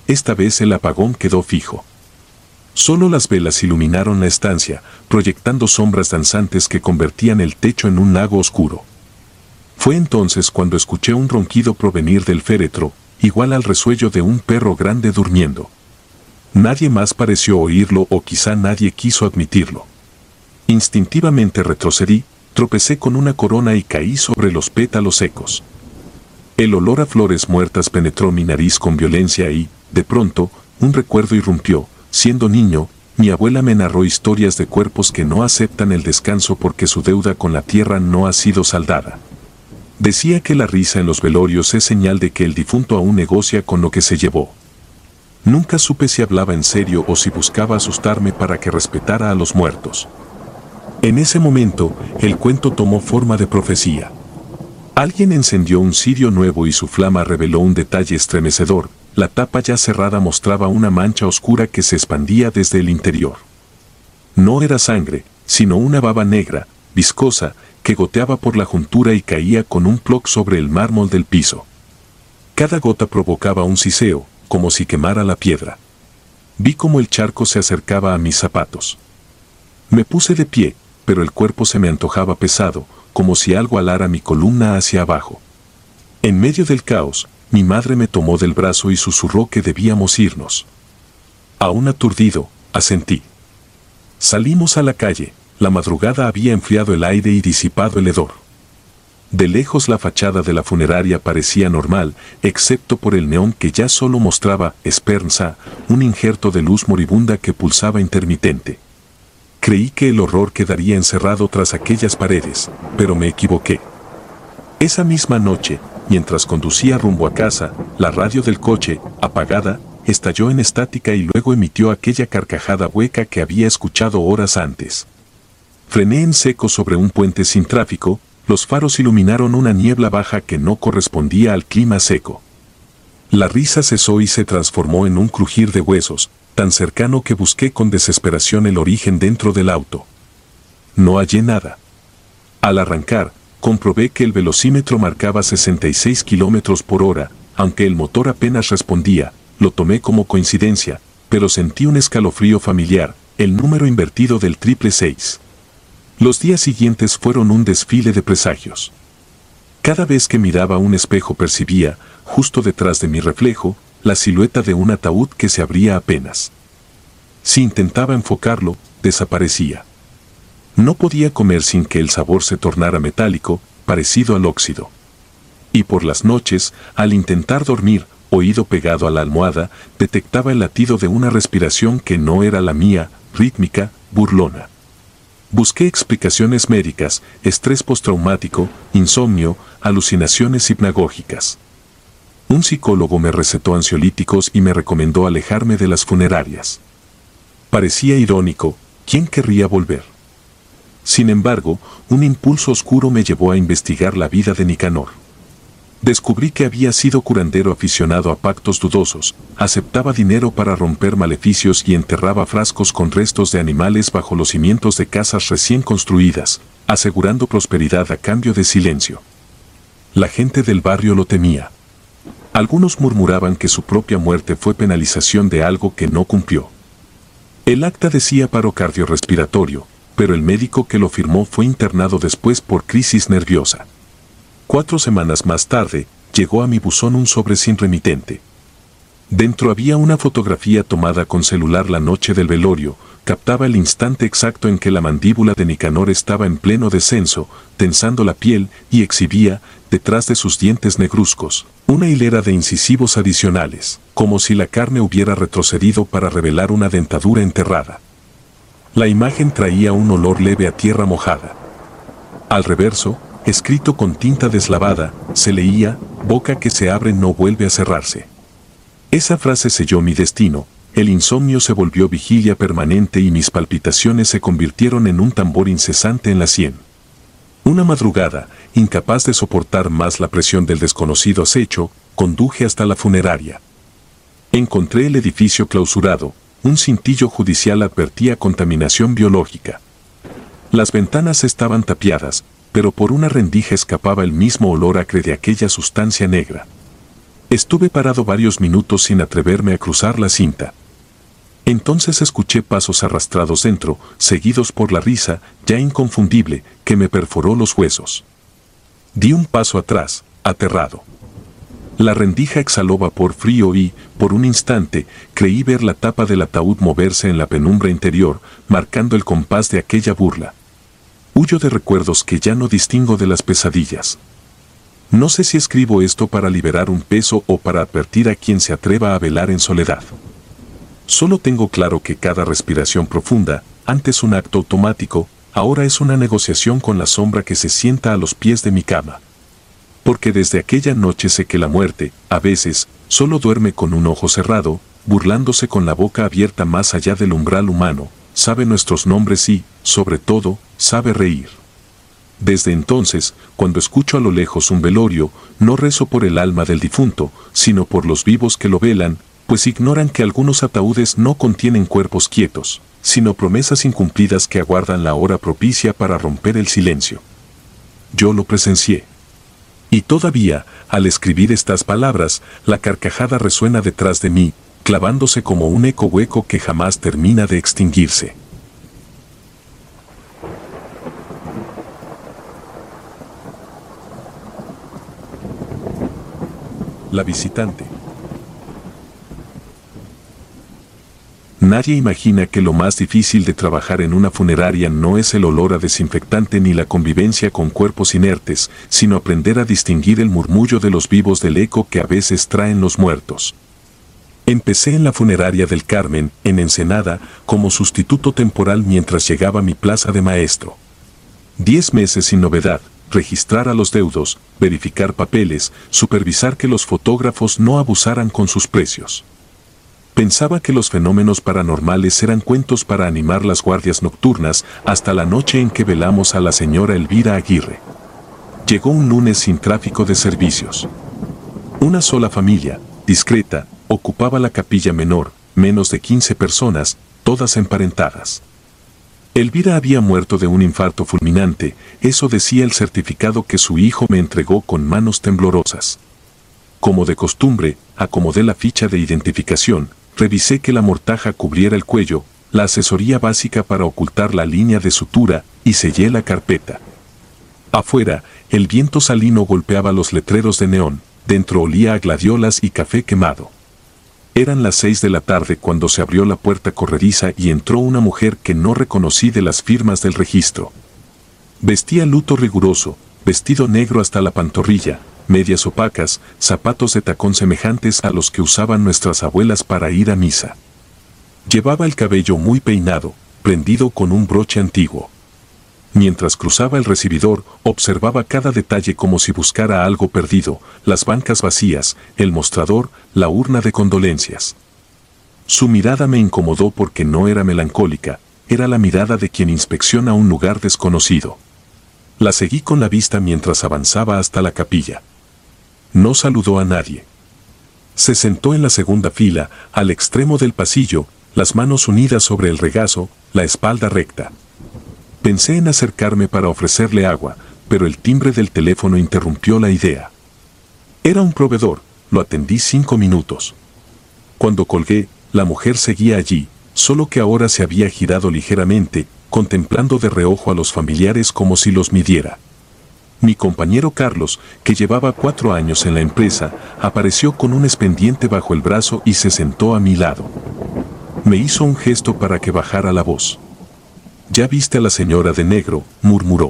esta vez el apagón quedó fijo. Solo las velas iluminaron la estancia, proyectando sombras danzantes que convertían el techo en un lago oscuro. Fue entonces cuando escuché un ronquido provenir del féretro, igual al resuello de un perro grande durmiendo. Nadie más pareció oírlo o quizá nadie quiso admitirlo. Instintivamente retrocedí, tropecé con una corona y caí sobre los pétalos secos. El olor a flores muertas penetró mi nariz con violencia y, de pronto, un recuerdo irrumpió. Siendo niño, mi abuela me narró historias de cuerpos que no aceptan el descanso porque su deuda con la tierra no ha sido saldada. Decía que la risa en los velorios es señal de que el difunto aún negocia con lo que se llevó. Nunca supe si hablaba en serio o si buscaba asustarme para que respetara a los muertos. En ese momento, el cuento tomó forma de profecía. Alguien encendió un cirio nuevo y su flama reveló un detalle estremecedor. La tapa ya cerrada mostraba una mancha oscura que se expandía desde el interior. No era sangre, sino una baba negra, viscosa, que goteaba por la juntura y caía con un ploc sobre el mármol del piso. Cada gota provocaba un siseo, como si quemara la piedra. Vi cómo el charco se acercaba a mis zapatos. Me puse de pie, pero el cuerpo se me antojaba pesado, como si algo alara mi columna hacia abajo. En medio del caos, mi madre me tomó del brazo y susurró que debíamos irnos. Aún aturdido, asentí. Salimos a la calle. La madrugada había enfriado el aire y disipado el hedor. De lejos la fachada de la funeraria parecía normal, excepto por el neón que ya solo mostraba esperanza, un injerto de luz moribunda que pulsaba intermitente. Creí que el horror quedaría encerrado tras aquellas paredes, pero me equivoqué. Esa misma noche, mientras conducía rumbo a casa, la radio del coche, apagada, estalló en estática y luego emitió aquella carcajada hueca que había escuchado horas antes. Frené en seco sobre un puente sin tráfico, los faros iluminaron una niebla baja que no correspondía al clima seco. La risa cesó y se transformó en un crujir de huesos, tan cercano que busqué con desesperación el origen dentro del auto. No hallé nada. Al arrancar, comprobé que el velocímetro marcaba sesenta y seis kilómetros por hora, aunque el motor apenas respondía. Lo tomé como coincidencia, pero sentí un escalofrío familiar, el número invertido del triple seis. Los días siguientes fueron un desfile de presagios. Cada vez que miraba un espejo percibía, justo detrás de mi reflejo, la silueta de un ataúd que se abría apenas. Si intentaba enfocarlo, desaparecía. No podía comer sin que el sabor se tornara metálico, parecido al óxido. Y por las noches, al intentar dormir, oído pegado a la almohada, detectaba el latido de una respiración que no era la mía, rítmica, burlona. Busqué explicaciones médicas, estrés postraumático, insomnio, alucinaciones hipnagógicas. Un psicólogo me recetó ansiolíticos y me recomendó alejarme de las funerarias. Parecía irónico, ¿quién querría volver? Sin embargo, un impulso oscuro me llevó a investigar la vida de Nicanor. Descubrí que había sido curandero aficionado a pactos dudosos, aceptaba dinero para romper maleficios y enterraba frascos con restos de animales bajo los cimientos de casas recién construidas, asegurando prosperidad a cambio de silencio. La gente del barrio lo temía. Algunos murmuraban que su propia muerte fue penalización de algo que no cumplió. El acta decía paro cardiorrespiratorio, pero el médico que lo firmó fue internado después por crisis nerviosa. Cuatro semanas más tarde, llegó a mi buzón un sobre sin remitente. Dentro había una fotografía tomada con celular la noche del velorio, captaba el instante exacto en que la mandíbula de Nicanor estaba en pleno descenso, tensando la piel, y exhibía, detrás de sus dientes negruzcos, una hilera de incisivos adicionales, como si la carne hubiera retrocedido para revelar una dentadura enterrada. La imagen traía un olor leve a tierra mojada. Al reverso, escrito con tinta deslavada, se leía, boca que se abre no vuelve a cerrarse. Esa frase selló mi destino, el insomnio se volvió vigilia permanente y mis palpitaciones se convirtieron en un tambor incesante en la sien. Una madrugada, incapaz de soportar más la presión del desconocido acecho, conduje hasta la funeraria. Encontré el edificio clausurado, un cintillo judicial advertía contaminación biológica. Las ventanas estaban tapiadas, pero por una rendija escapaba el mismo olor acre de aquella sustancia negra. Estuve parado varios minutos sin atreverme a cruzar la cinta. Entonces escuché pasos arrastrados dentro, seguidos por la risa, ya inconfundible, que me perforó los huesos. Di un paso atrás, aterrado. La rendija exhaló vapor frío y, por un instante, creí ver la tapa del ataúd moverse en la penumbra interior, marcando el compás de aquella burla. Huyo de recuerdos que ya no distingo de las pesadillas. No sé si escribo esto para liberar un peso o para advertir a quien se atreva a velar en soledad. Solo tengo claro que cada respiración profunda, antes un acto automático, ahora es una negociación con la sombra que se sienta a los pies de mi cama. Porque desde aquella noche sé que la muerte, a veces, solo duerme con un ojo cerrado, burlándose con la boca abierta más allá del umbral humano, sabe nuestros nombres y, sobre todo, sabe reír. Desde entonces, cuando escucho a lo lejos un velorio, no rezo por el alma del difunto, sino por los vivos que lo velan, pues ignoran que algunos ataúdes no contienen cuerpos quietos, sino promesas incumplidas que aguardan la hora propicia para romper el silencio. Yo lo presencié. Y todavía, al escribir estas palabras, la carcajada resuena detrás de mí, clavándose como un eco hueco que jamás termina de extinguirse. La visitante. Nadie imagina que lo más difícil de trabajar en una funeraria no es el olor a desinfectante ni la convivencia con cuerpos inertes, sino aprender a distinguir el murmullo de los vivos del eco que a veces traen los muertos. Empecé en la funeraria del Carmen, en Ensenada, como sustituto temporal mientras llegaba mi plaza de maestro. Diez meses sin novedad, registrar a los deudos, verificar papeles, supervisar que los fotógrafos no abusaran con sus precios. Pensaba que los fenómenos paranormales eran cuentos para animar las guardias nocturnas hasta la noche en que velamos a la señora Elvira Aguirre. Llegó un lunes sin tráfico de servicios. Una sola familia, discreta, ocupaba la capilla menor, menos de quince personas, todas emparentadas. Elvira había muerto de un infarto fulminante, eso decía el certificado que su hijo me entregó con manos temblorosas. Como de costumbre, acomodé la ficha de identificación, revisé que la mortaja cubriera el cuello, la asesoría básica para ocultar la línea de sutura, y sellé la carpeta. Afuera, el viento salino golpeaba los letreros de neón, dentro olía a gladiolas y café quemado. Eran las seis de la tarde cuando se abrió la puerta corrediza y entró una mujer que no reconocí de las firmas del registro. Vestía luto riguroso, vestido negro hasta la pantorrilla, medias opacas, zapatos de tacón semejantes a los que usaban nuestras abuelas para ir a misa. Llevaba el cabello muy peinado, prendido con un broche antiguo. Mientras cruzaba el recibidor, observaba cada detalle como si buscara algo perdido, las bancas vacías, el mostrador, la urna de condolencias. Su mirada me incomodó porque no era melancólica, era la mirada de quien inspecciona un lugar desconocido. La seguí con la vista mientras avanzaba hasta la capilla. No saludó a nadie. Se sentó en la segunda fila, al extremo del pasillo, las manos unidas sobre el regazo, la espalda recta. Pensé en acercarme para ofrecerle agua, pero el timbre del teléfono interrumpió la idea. Era un proveedor, lo atendí cinco minutos. Cuando colgué, la mujer seguía allí, solo que ahora se había girado ligeramente, contemplando de reojo a los familiares como si los midiera. Mi compañero Carlos, que llevaba cuatro años en la empresa, apareció con un expediente bajo el brazo y se sentó a mi lado. Me hizo un gesto para que bajara la voz. «¿Ya viste a la señora de negro?», murmuró.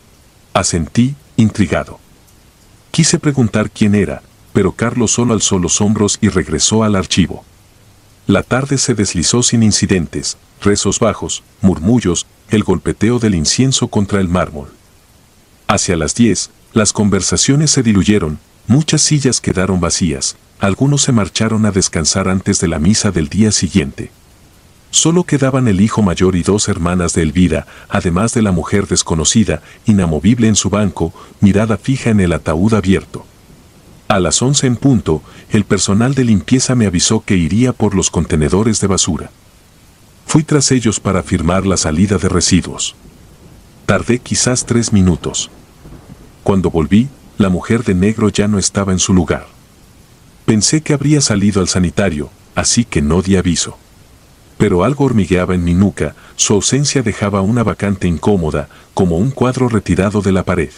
Asentí, intrigado. Quise preguntar quién era, pero Carlos solo alzó los hombros y regresó al archivo. La tarde se deslizó sin incidentes, rezos bajos, murmullos, el golpeteo del incienso contra el mármol. Hacia las diez, las conversaciones se diluyeron, muchas sillas quedaron vacías, algunos se marcharon a descansar antes de la misa del día siguiente. Solo quedaban el hijo mayor y dos hermanas de Elvira, además de la mujer desconocida, inamovible en su banco, mirada fija en el ataúd abierto. A las once en punto, el personal de limpieza me avisó que iría por los contenedores de basura. Fui tras ellos para firmar la salida de residuos. Tardé quizás tres minutos. Cuando volví, la mujer de negro ya no estaba en su lugar. Pensé que habría salido al sanitario, así que no di aviso. Pero algo hormigueaba en mi nuca, su ausencia dejaba una vacante incómoda, como un cuadro retirado de la pared.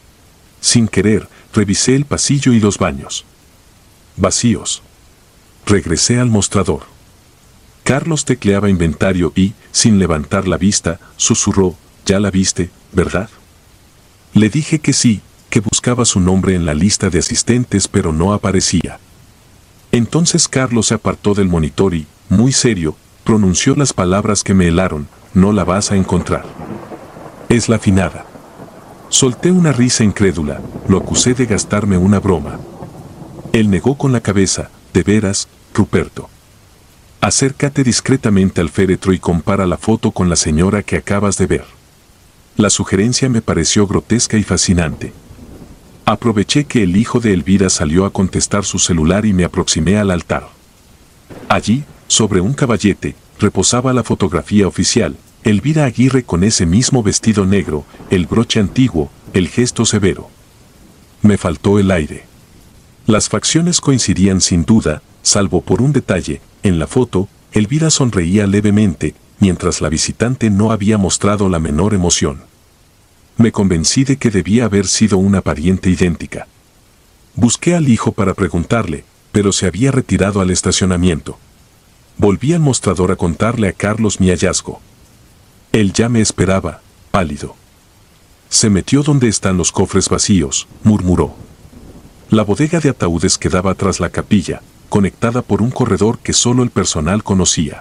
Sin querer, revisé el pasillo y los baños. Vacíos. Regresé al mostrador. Carlos tecleaba inventario y, sin levantar la vista, susurró, «¿Ya la viste, verdad?» Le dije que sí, que buscaba su nombre en la lista de asistentes pero no aparecía. Entonces Carlos se apartó del monitor y, muy serio, pronunció las palabras que me helaron, «No la vas a encontrar. Es la finada». Solté una risa incrédula, lo acusé de gastarme una broma. Él negó con la cabeza, «De veras, Ruperto. Acércate discretamente al féretro y compara la foto con la señora que acabas de ver». La sugerencia me pareció grotesca y fascinante. Aproveché que el hijo de Elvira salió a contestar su celular y me aproximé al altar. Allí, sobre un caballete, reposaba la fotografía oficial, Elvira Aguirre con ese mismo vestido negro, el broche antiguo, el gesto severo. Me faltó el aire. Las facciones coincidían sin duda, salvo por un detalle, en la foto, Elvira sonreía levemente, mientras la visitante no había mostrado la menor emoción. Me convencí de que debía haber sido una pariente idéntica. Busqué al hijo para preguntarle, pero se había retirado al estacionamiento. Volví al mostrador a contarle a Carlos mi hallazgo. Él ya me esperaba, pálido. Se metió donde están los cofres vacíos, murmuró. La bodega de ataúdes quedaba tras la capilla, conectada por un corredor que solo el personal conocía.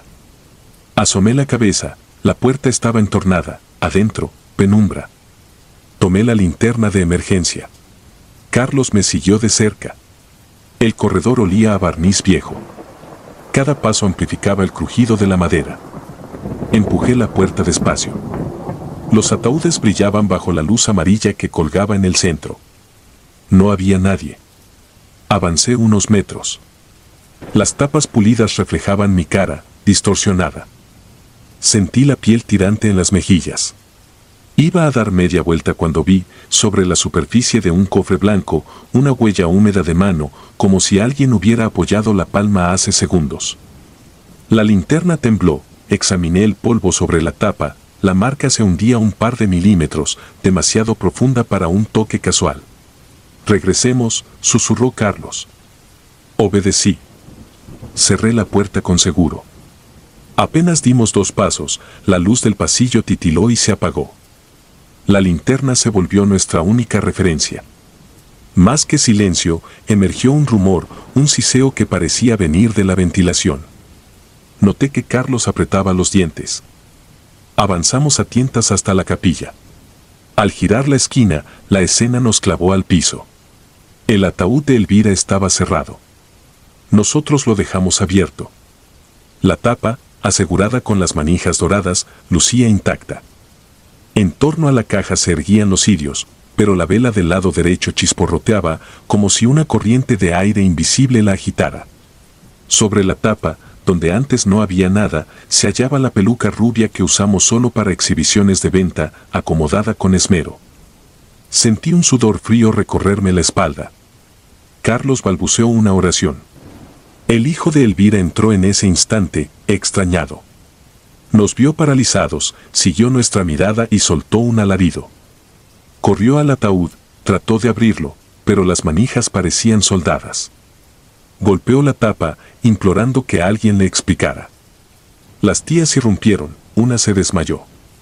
Asomé la cabeza, la puerta estaba entornada, adentro, penumbra. Tomé la linterna de emergencia. Carlos me siguió de cerca. El corredor olía a barniz viejo. Cada paso amplificaba el crujido de la madera. Empujé la puerta despacio. Los ataúdes brillaban bajo la luz amarilla que colgaba en el centro. No había nadie. Avancé unos metros. Las tapas pulidas reflejaban mi cara, distorsionada. Sentí la piel tirante en las mejillas. Iba a dar media vuelta cuando vi, sobre la superficie de un cofre blanco, una huella húmeda de mano, como si alguien hubiera apoyado la palma hace segundos. La linterna tembló, examiné el polvo sobre la tapa, la marca se hundía un par de milímetros, demasiado profunda para un toque casual. «Regresemos», susurró Carlos. Obedecí. Cerré la puerta con seguro. Apenas dimos dos pasos, la luz del pasillo titiló y se apagó. La linterna se volvió nuestra única referencia. Más que silencio, emergió un rumor, un siseo que parecía venir de la ventilación. Noté que Carlos apretaba los dientes. Avanzamos a tientas hasta la capilla. Al girar la esquina, la escena nos clavó al piso. El ataúd de Elvira estaba cerrado. Nosotros lo dejamos abierto. La tapa, asegurada con las manijas doradas, lucía intacta. En torno a la caja se erguían los cirios, pero la vela del lado derecho chisporroteaba como si una corriente de aire invisible la agitara. Sobre la tapa, donde antes no había nada, se hallaba la peluca rubia que usamos solo para exhibiciones de venta, acomodada con esmero. Sentí un sudor frío recorrerme la espalda. Carlos balbuceó una oración. El hijo de Elvira entró en ese instante, extrañado. Nos vio paralizados, siguió nuestra mirada y soltó un alarido. Corrió al ataúd, trató de abrirlo, pero las manijas parecían soldadas. Golpeó la tapa, implorando que alguien le explicara. Las tías irrumpieron, una se desmayó.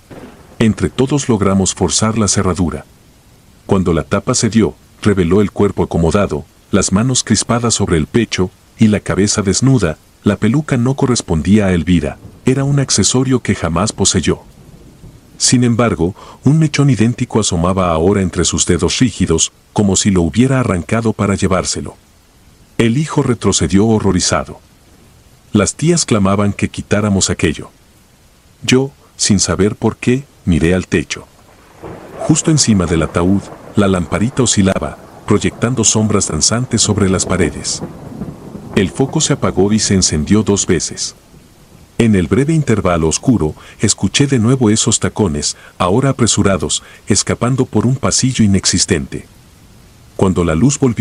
Entre todos logramos forzar la cerradura. Cuando la tapa cedió, reveló el cuerpo acomodado, las manos crispadas sobre el pecho, y la cabeza desnuda. La peluca no correspondía a Elvira, era un accesorio que jamás poseyó. Sin embargo, un mechón idéntico asomaba ahora entre sus dedos rígidos, como si lo hubiera arrancado para llevárselo. El hijo retrocedió horrorizado. Las tías clamaban que quitáramos aquello. Yo, sin saber por qué, miré al techo. Justo encima del ataúd, la lamparita oscilaba, proyectando sombras danzantes sobre las paredes. El foco se apagó y se encendió dos veces. En el breve intervalo oscuro, escuché de nuevo esos tacones, ahora apresurados, escapando por un pasillo inexistente. Cuando la luz volvió,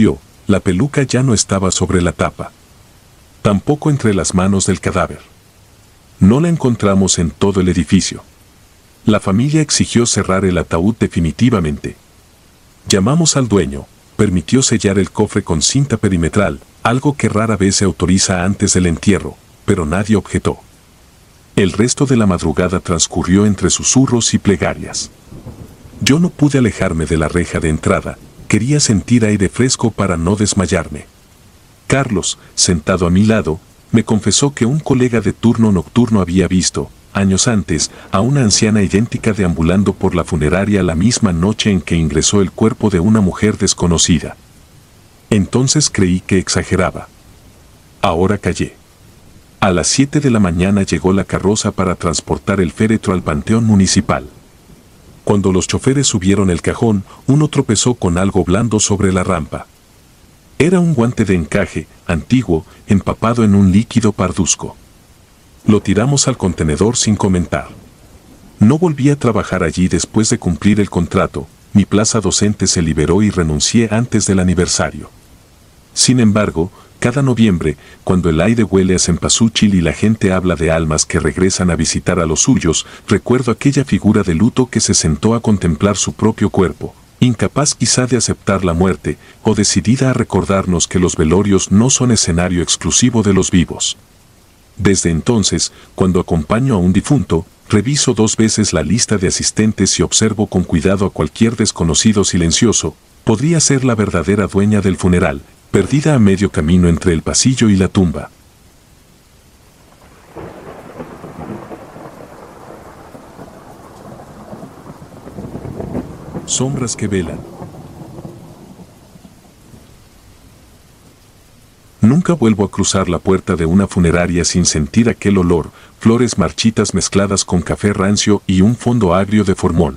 la peluca ya no estaba sobre la tapa. Tampoco entre las manos del cadáver. No la encontramos en todo el edificio. La familia exigió cerrar el ataúd definitivamente. Llamamos al dueño, permitió sellar el cofre con cinta perimetral, algo que rara vez se autoriza antes del entierro, pero nadie objetó. El resto de la madrugada transcurrió entre susurros y plegarias. Yo no pude alejarme de la reja de entrada, quería sentir aire fresco para no desmayarme. Carlos, sentado a mi lado, me confesó que un colega de turno nocturno había visto, años antes, a una anciana idéntica deambulando por la funeraria la misma noche en que ingresó el cuerpo de una mujer desconocida. Entonces creí que exageraba. Ahora callé. A las siete de la mañana llegó la carroza para transportar el féretro al panteón municipal. Cuando los choferes subieron el cajón, uno tropezó con algo blando sobre la rampa. Era un guante de encaje, antiguo, empapado en un líquido parduzco. Lo tiramos al contenedor sin comentar. No volví a trabajar allí después de cumplir el contrato, mi plaza docente se liberó y renuncié antes del aniversario. Sin embargo, cada noviembre, cuando el aire huele a cempasúchil y la gente habla de almas que regresan a visitar a los suyos, recuerdo aquella figura de luto que se sentó a contemplar su propio cuerpo, incapaz quizá de aceptar la muerte, o decidida a recordarnos que los velorios no son escenario exclusivo de los vivos. Desde entonces, cuando acompaño a un difunto, reviso dos veces la lista de asistentes y observo con cuidado a cualquier desconocido silencioso, podría ser la verdadera dueña del funeral, perdida a medio camino entre el pasillo y la tumba. Sombras que velan. Nunca vuelvo a cruzar la puerta de una funeraria sin sentir aquel olor, flores marchitas mezcladas con café rancio y un fondo agrio de formol.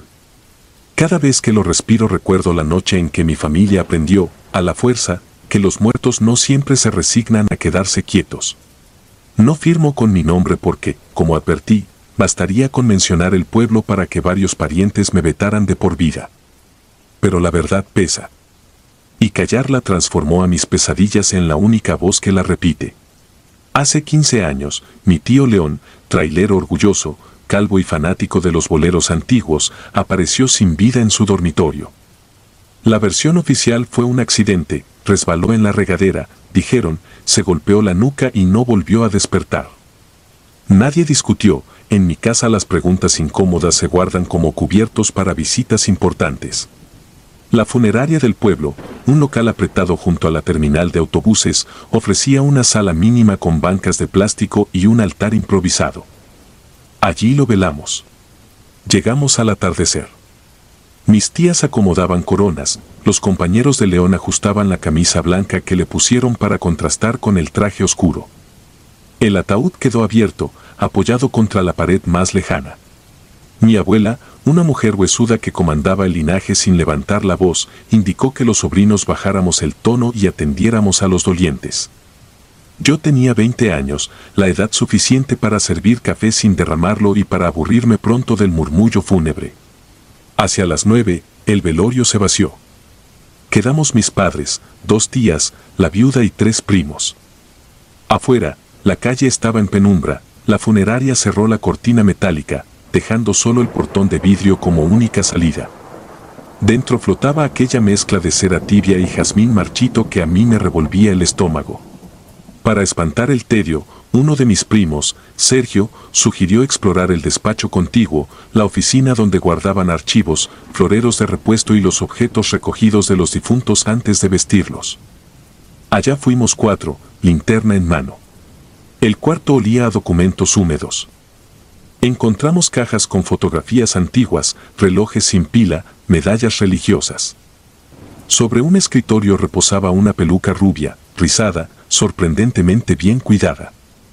Cada vez que lo respiro recuerdo la noche en que mi familia aprendió, a la fuerza, que los muertos no siempre se resignan a quedarse quietos. No firmo con mi nombre porque, como advertí, bastaría con mencionar el pueblo para que varios parientes me vetaran de por vida. Pero la verdad pesa. Y callarla transformó a mis pesadillas en la única voz que la repite. Hace quince años, mi tío León, trailero orgulloso, calvo y fanático de los boleros antiguos, apareció sin vida en su dormitorio. La versión oficial fue un accidente, resbaló en la regadera, dijeron, se golpeó la nuca y no volvió a despertar. Nadie discutió, en mi casa las preguntas incómodas se guardan como cubiertos para visitas importantes. La funeraria del pueblo, un local apretado junto a la terminal de autobuses, ofrecía una sala mínima con bancas de plástico y un altar improvisado. Allí lo velamos. Llegamos al atardecer. Mis tías acomodaban coronas, los compañeros de León ajustaban la camisa blanca que le pusieron para contrastar con el traje oscuro. El ataúd quedó abierto, apoyado contra la pared más lejana. Mi abuela, una mujer huesuda que comandaba el linaje sin levantar la voz, indicó que los sobrinos bajáramos el tono y atendiéramos a los dolientes. Yo tenía veinte años, la edad suficiente para servir café sin derramarlo y para aburrirme pronto del murmullo fúnebre. Hacia las nueve, el velorio se vació. Quedamos mis padres, dos tías, la viuda y tres primos. Afuera, la calle estaba en penumbra, la funeraria cerró la cortina metálica, dejando solo el portón de vidrio como única salida. Dentro flotaba aquella mezcla de cera tibia y jazmín marchito que a mí me revolvía el estómago. Para espantar el tedio, uno de mis primos, Sergio, sugirió explorar el despacho contiguo, la oficina donde guardaban archivos, floreros de repuesto y los objetos recogidos de los difuntos antes de vestirlos. Allá fuimos cuatro, linterna en mano. El cuarto olía a documentos húmedos. Encontramos cajas con fotografías antiguas, relojes sin pila, medallas religiosas. Sobre un escritorio reposaba una peluca rubia, rizada, sorprendentemente bien cuidada.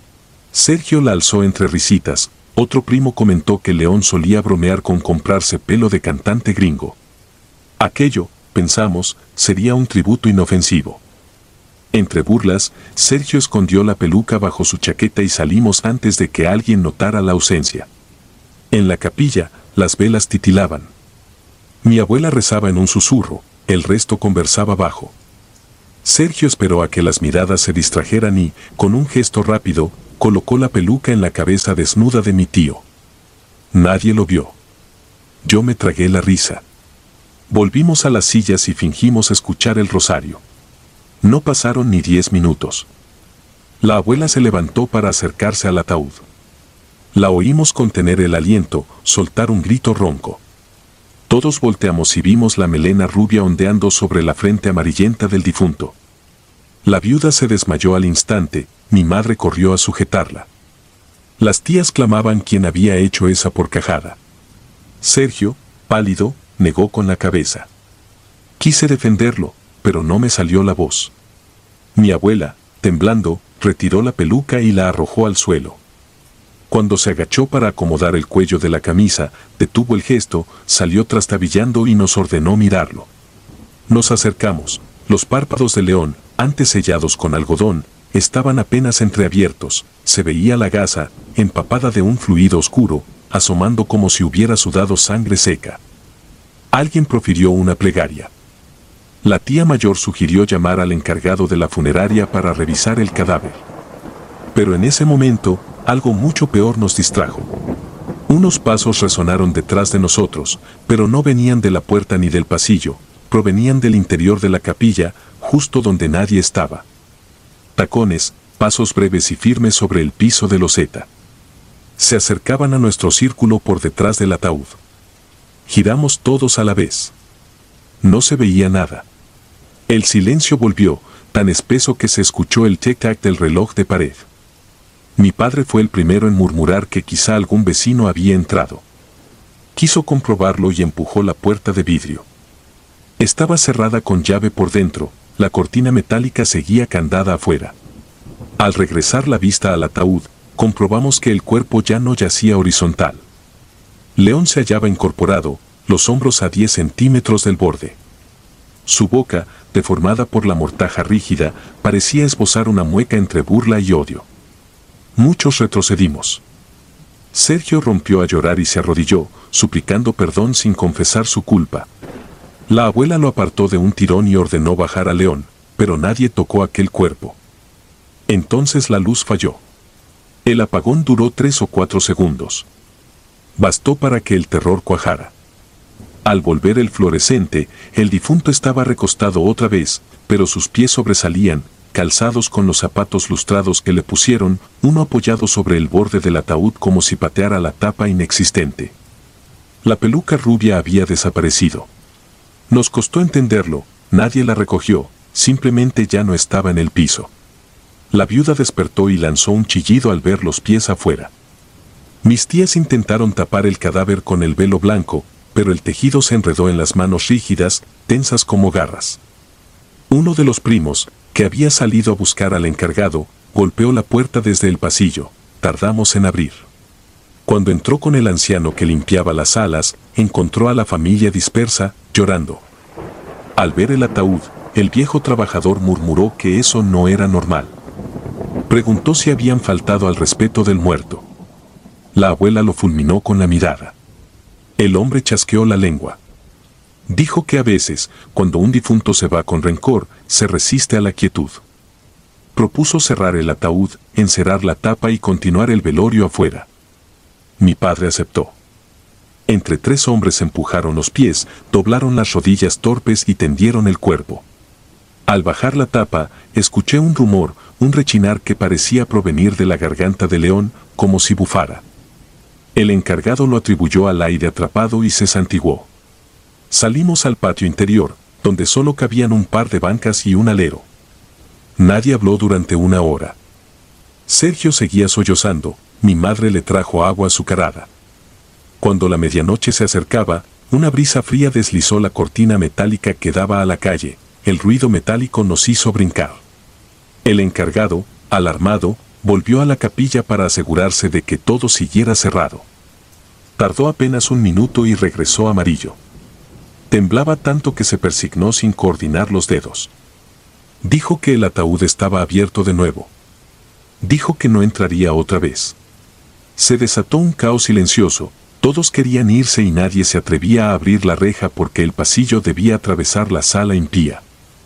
Sergio la alzó entre risitas, otro primo comentó que León solía bromear con comprarse pelo de cantante gringo. Aquello, pensamos, sería un tributo inofensivo. Entre burlas, Sergio escondió la peluca bajo su chaqueta y salimos antes de que alguien notara la ausencia. En la capilla, las velas titilaban. Mi abuela rezaba en un susurro, el resto conversaba bajo. Sergio esperó a que las miradas se distrajeran y, con un gesto rápido, colocó la peluca en la cabeza desnuda de mi tío. Nadie lo vio. Yo me tragué la risa. Volvimos a las sillas y fingimos escuchar el rosario. No pasaron ni diez minutos. La abuela se levantó para acercarse al ataúd. La oímos contener el aliento, soltar un grito ronco. Todos volteamos y vimos la melena rubia ondeando sobre la frente amarillenta del difunto. La viuda se desmayó al instante, mi madre corrió a sujetarla. Las tías clamaban quién había hecho esa porcajada. Sergio, pálido, negó con la cabeza. Quise defenderlo, pero no me salió la voz. Mi abuela, temblando, retiró la peluca y la arrojó al suelo. Cuando se agachó para acomodar el cuello de la camisa, detuvo el gesto, salió trastabillando y nos ordenó mirarlo. Nos acercamos. Los párpados de León, antes sellados con algodón, estaban apenas entreabiertos. Se veía la gasa, empapada de un fluido oscuro, asomando como si hubiera sudado sangre seca. Alguien profirió una plegaria. La tía mayor sugirió llamar al encargado de la funeraria para revisar el cadáver. Pero en ese momento, algo mucho peor nos distrajo. Unos pasos resonaron detrás de nosotros, pero no venían de la puerta ni del pasillo, provenían del interior de la capilla, justo donde nadie estaba. Tacones, pasos breves y firmes sobre el piso de loseta. Se acercaban a nuestro círculo por detrás del ataúd. Giramos todos a la vez. No se veía nada. El silencio volvió, tan espeso que se escuchó el tic-tac del reloj de pared. Mi padre fue el primero en murmurar que quizá algún vecino había entrado. Quiso comprobarlo y empujó la puerta de vidrio. Estaba cerrada con llave por dentro, la cortina metálica seguía candada afuera. Al regresar la vista al ataúd, comprobamos que el cuerpo ya no yacía horizontal. León se hallaba incorporado, los hombros a diez centímetros del borde. Su boca, deformada por la mortaja rígida, parecía esbozar una mueca entre burla y odio. Muchos retrocedimos. Sergio rompió a llorar y se arrodilló, suplicando perdón sin confesar su culpa. La abuela lo apartó de un tirón y ordenó bajar a León, pero nadie tocó aquel cuerpo. Entonces la luz falló. El apagón duró tres o cuatro segundos. Bastó para que el terror cuajara. Al volver el fluorescente, el difunto estaba recostado otra vez, pero sus pies sobresalían, calzados con los zapatos lustrados que le pusieron, uno apoyado sobre el borde del ataúd como si pateara la tapa inexistente. La peluca rubia había desaparecido. Nos costó entenderlo, nadie la recogió, simplemente ya no estaba en el piso. La viuda despertó y lanzó un chillido al ver los pies afuera. Mis tías intentaron tapar el cadáver con el velo blanco, pero el tejido se enredó en las manos rígidas, tensas como garras. Uno de los primos, que había salido a buscar al encargado, golpeó la puerta desde el pasillo. Tardamos en abrir. Cuando entró con el anciano que limpiaba las salas, encontró a la familia dispersa, llorando. Al ver el ataúd, el viejo trabajador murmuró que eso no era normal. Preguntó si habían faltado al respeto del muerto. La abuela lo fulminó con la mirada. El hombre chasqueó la lengua. Dijo que a veces, cuando un difunto se va con rencor, se resiste a la quietud. Propuso cerrar el ataúd, encerrar la tapa y continuar el velorio afuera. Mi padre aceptó. Entre tres hombres empujaron los pies, doblaron las rodillas torpes y tendieron el cuerpo. Al bajar la tapa, escuché un rumor, un rechinar que parecía provenir de la garganta de León, como si bufara. El encargado lo atribuyó al aire atrapado y se santiguó. Salimos al patio interior, donde solo cabían un par de bancas y un alero. Nadie habló durante una hora. Sergio seguía sollozando, mi madre le trajo agua azucarada. Cuando la medianoche se acercaba, una brisa fría deslizó la cortina metálica que daba a la calle, el ruido metálico nos hizo brincar. El encargado, alarmado, volvió a la capilla para asegurarse de que todo siguiera cerrado. Tardó apenas un minuto y regresó amarillo. Temblaba tanto que se persignó sin coordinar los dedos. Dijo que el ataúd estaba abierto de nuevo. Dijo que no entraría otra vez. Se desató un caos silencioso, todos querían irse y nadie se atrevía a abrir la reja porque el pasillo debía atravesar la sala impía.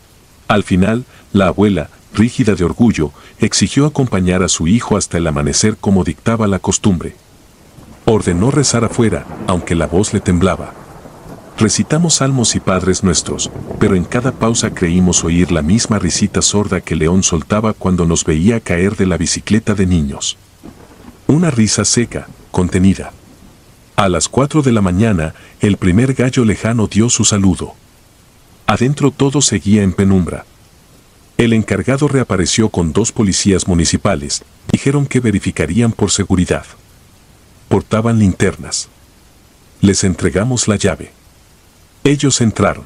Al final, la abuela, rígida de orgullo, exigió acompañar a su hijo hasta el amanecer como dictaba la costumbre. Ordenó rezar afuera, aunque la voz le temblaba. Recitamos salmos y padres nuestros, pero en cada pausa creímos oír la misma risita sorda que León soltaba cuando nos veía caer de la bicicleta de niños. Una risa seca, contenida. A las cuatro de la mañana, el primer gallo lejano dio su saludo. Adentro todo seguía en penumbra. El encargado reapareció con dos policías municipales, dijeron que verificarían por seguridad. Portaban linternas. Les entregamos la llave. Ellos entraron.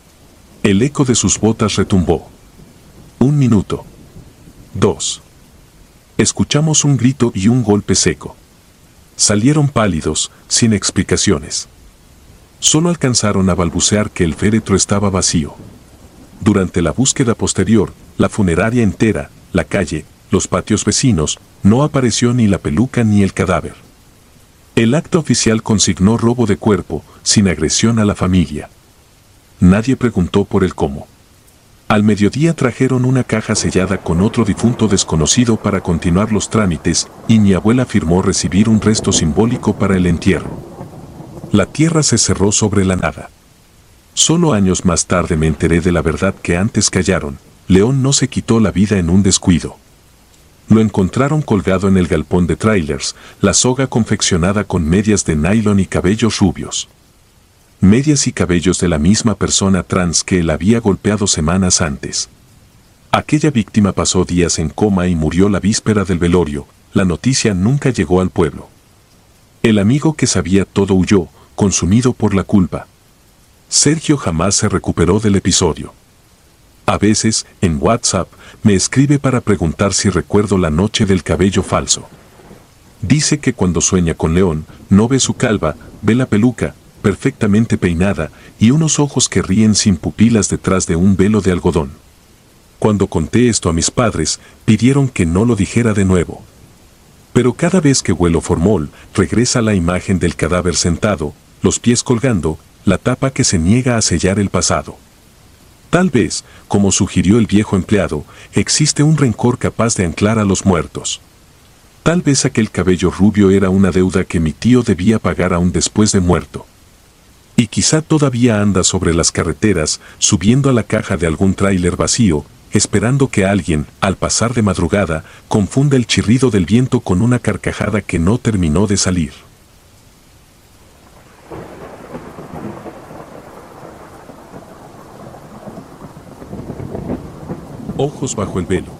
El eco de sus botas retumbó. Un minuto. Dos. Escuchamos un grito y un golpe seco. Salieron pálidos, sin explicaciones. Solo alcanzaron a balbucear que el féretro estaba vacío. Durante la búsqueda posterior, la funeraria entera, la calle, los patios vecinos, no apareció ni la peluca ni el cadáver. El acta oficial consignó robo de cuerpo, sin agresión a la familia. Nadie preguntó por el cómo. Al mediodía trajeron una caja sellada con otro difunto desconocido para continuar los trámites, y mi abuela afirmó recibir un resto simbólico para el entierro. La tierra se cerró sobre la nada. Solo años más tarde me enteré de la verdad que antes callaron. León no se quitó la vida en un descuido. Lo encontraron colgado en el galpón de trailers, la soga confeccionada con medias de nylon y cabellos rubios. Medias y cabellos de la misma persona trans que él había golpeado semanas antes. Aquella víctima pasó días en coma y murió la víspera del velorio. La noticia nunca llegó al pueblo. El amigo que sabía todo huyó, consumido por la culpa. Sergio jamás se recuperó del episodio. A veces, en WhatsApp, me escribe para preguntar si recuerdo la noche del cabello falso. Dice que cuando sueña con León, no ve su calva, ve la peluca, perfectamente peinada, y unos ojos que ríen sin pupilas detrás de un velo de algodón. Cuando conté esto a mis padres, pidieron que no lo dijera de nuevo. Pero cada vez que huelo formol, regresa la imagen del cadáver sentado, los pies colgando, la tapa que se niega a sellar el pasado. Tal vez, como sugirió el viejo empleado, existe un rencor capaz de anclar a los muertos. Tal vez aquel cabello rubio era una deuda que mi tío debía pagar aún después de muerto. Y quizá todavía anda sobre las carreteras, subiendo a la caja de algún tráiler vacío, esperando que alguien, al pasar de madrugada, confunda el chirrido del viento con una carcajada que no terminó de salir. Ojos bajo el velo.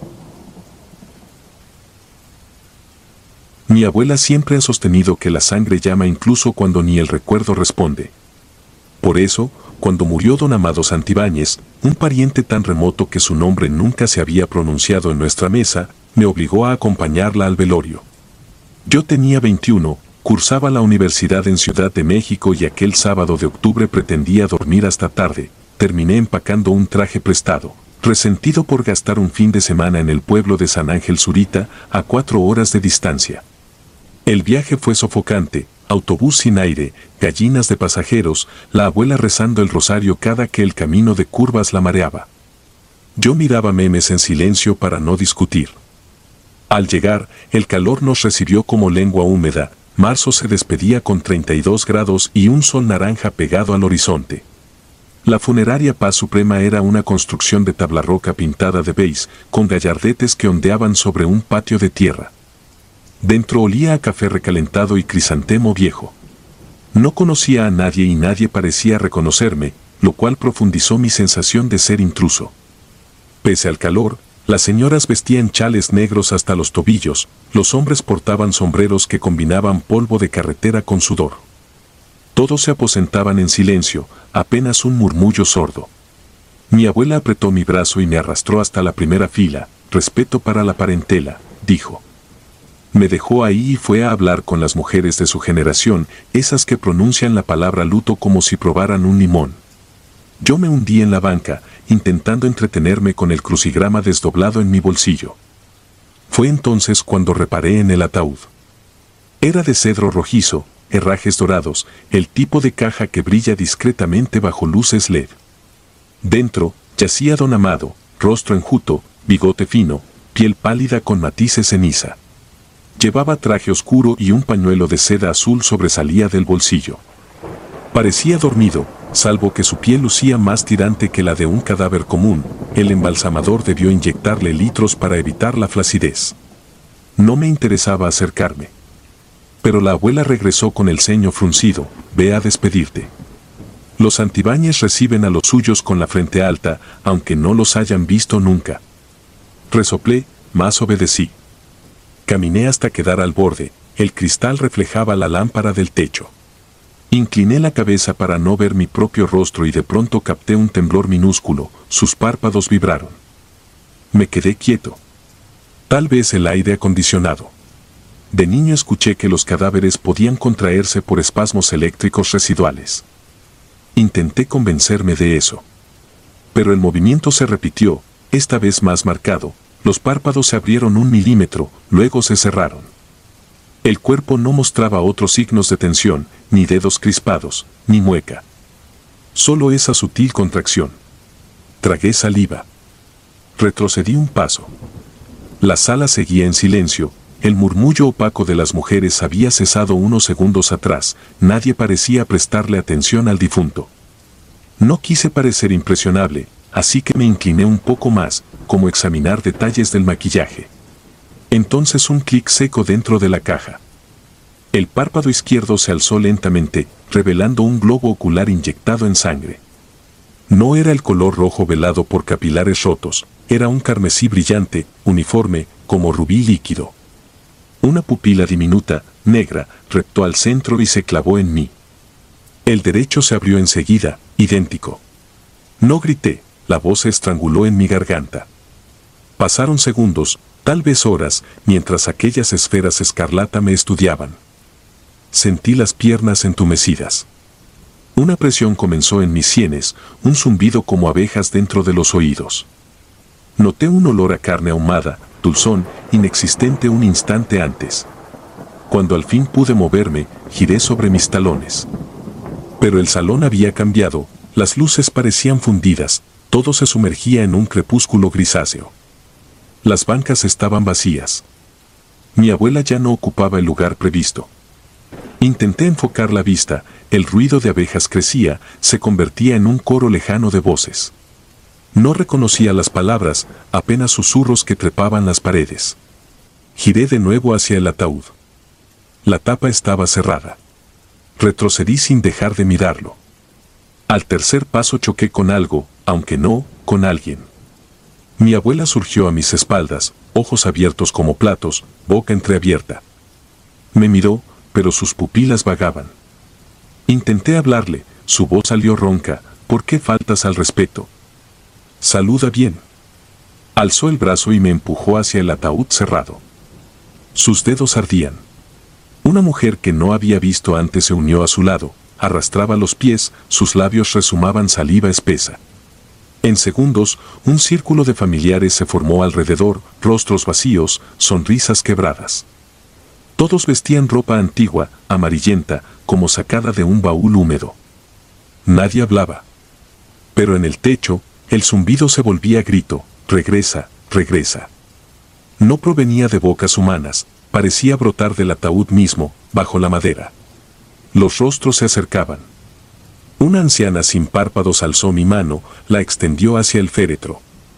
Mi abuela siempre ha sostenido que la sangre llama incluso cuando ni el recuerdo responde. Por eso, cuando murió don Amado Santibáñez, un pariente tan remoto que su nombre nunca se había pronunciado en nuestra mesa, me obligó a acompañarla al velorio. Yo tenía veintiuno, cursaba la universidad en Ciudad de México y aquel sábado de octubre pretendía dormir hasta tarde. Terminé empacando un traje prestado, resentido por gastar un fin de semana en el pueblo de San Ángel Zurita, a cuatro horas de distancia. El viaje fue sofocante, autobús sin aire, gallinas de pasajeros, la abuela rezando el rosario cada que el camino de curvas la mareaba. Yo miraba memes en silencio para no discutir. Al llegar, el calor nos recibió como lengua húmeda, marzo se despedía con treinta y dos grados y un sol naranja pegado al horizonte. La funeraria Paz Suprema era una construcción de tabla roca pintada de beige, con gallardetes que ondeaban sobre un patio de tierra. Dentro olía a café recalentado y crisantemo viejo. No conocía a nadie y nadie parecía reconocerme, lo cual profundizó mi sensación de ser intruso. Pese al calor, las señoras vestían chales negros hasta los tobillos, los hombres portaban sombreros que combinaban polvo de carretera con sudor. Todos se aposentaban en silencio, apenas un murmullo sordo. Mi abuela apretó mi brazo y me arrastró hasta la primera fila. Respeto para la parentela, dijo. Me dejó ahí y fue a hablar con las mujeres de su generación, esas que pronuncian la palabra luto como si probaran un limón. Yo me hundí en la banca, intentando entretenerme con el crucigrama desdoblado en mi bolsillo. Fue entonces cuando reparé en el ataúd. Era de cedro rojizo, herrajes dorados, el tipo de caja que brilla discretamente bajo luces L E D. Dentro, Yacía don Amado, rostro enjuto, bigote fino, piel pálida con matices ceniza. Llevaba traje oscuro y un pañuelo de seda azul sobresalía del bolsillo. Parecía dormido, salvo que su piel lucía más tirante que la de un cadáver común. El embalsamador debió inyectarle litros para evitar la flacidez. No me interesaba acercarme. Pero la abuela regresó con el ceño fruncido. Ve a despedirte. Los Santibáñez reciben a los suyos con la frente alta, aunque no los hayan visto nunca. Resoplé, mas obedecí. Caminé hasta quedar al borde. El cristal reflejaba la lámpara del techo. Incliné la cabeza para no ver mi propio rostro y de pronto capté un temblor minúsculo. Sus párpados vibraron. Me quedé quieto. Tal vez el aire acondicionado. De niño escuché que los cadáveres podían contraerse por espasmos eléctricos residuales. Intenté convencerme de eso. Pero el movimiento se repitió, esta vez más marcado. Los párpados se abrieron un milímetro, luego se cerraron. El cuerpo no mostraba otros signos de tensión, ni dedos crispados, ni mueca. Solo esa sutil contracción. Tragué saliva. Retrocedí un paso. La sala seguía en silencio. El murmullo opaco de las mujeres había cesado unos segundos atrás. Nadie parecía prestarle atención al difunto. No quise parecer impresionable, así que me incliné un poco más, como examinar detalles del maquillaje. Entonces un clic seco dentro de la caja. El párpado izquierdo se alzó lentamente, revelando un globo ocular inyectado en sangre. No era el color rojo velado por capilares rotos, era un carmesí brillante, uniforme, como rubí líquido. Una pupila diminuta, negra, reptó al centro y se clavó en mí. El derecho se abrió enseguida, idéntico. No grité, la voz se estranguló en mi garganta. Pasaron segundos, tal vez horas, mientras aquellas esferas escarlata me estudiaban. Sentí las piernas entumecidas. Una presión comenzó en mis sienes, un zumbido como abejas dentro de los oídos. Noté un olor a carne ahumada, dulzón, inexistente un instante antes. Cuando al fin pude moverme, giré sobre mis talones. Pero el salón había cambiado, las luces parecían fundidas, todo se sumergía en un crepúsculo grisáceo. Las bancas estaban vacías. Mi abuela ya no ocupaba el lugar previsto. Intenté enfocar la vista, el ruido de abejas crecía, se convertía en un coro lejano de voces. No reconocía las palabras, apenas susurros que trepaban las paredes. Giré de nuevo hacia el ataúd. La tapa estaba cerrada. Retrocedí sin dejar de mirarlo. Al tercer paso choqué con algo, aunque no, con alguien. Mi abuela surgió a mis espaldas, ojos abiertos como platos, boca entreabierta. Me miró, pero sus pupilas vagaban. Intenté hablarle, su voz salió ronca. ¿Por qué faltas al respeto? Saluda bien. Alzó el brazo y me empujó hacia el ataúd cerrado. Sus dedos ardían. Una mujer que no había visto antes se unió a su lado, arrastraba los pies, sus labios rezumaban saliva espesa. En segundos, un círculo de familiares se formó alrededor, rostros vacíos, sonrisas quebradas. Todos vestían ropa antigua, amarillenta, como sacada de un baúl húmedo. Nadie hablaba. Pero en el techo, el zumbido se volvía grito, regresa, regresa. No provenía de bocas humanas, parecía brotar del ataúd mismo, bajo la madera. Los rostros se acercaban. Una anciana sin párpados alzó mi mano, la extendió hacia el féretro.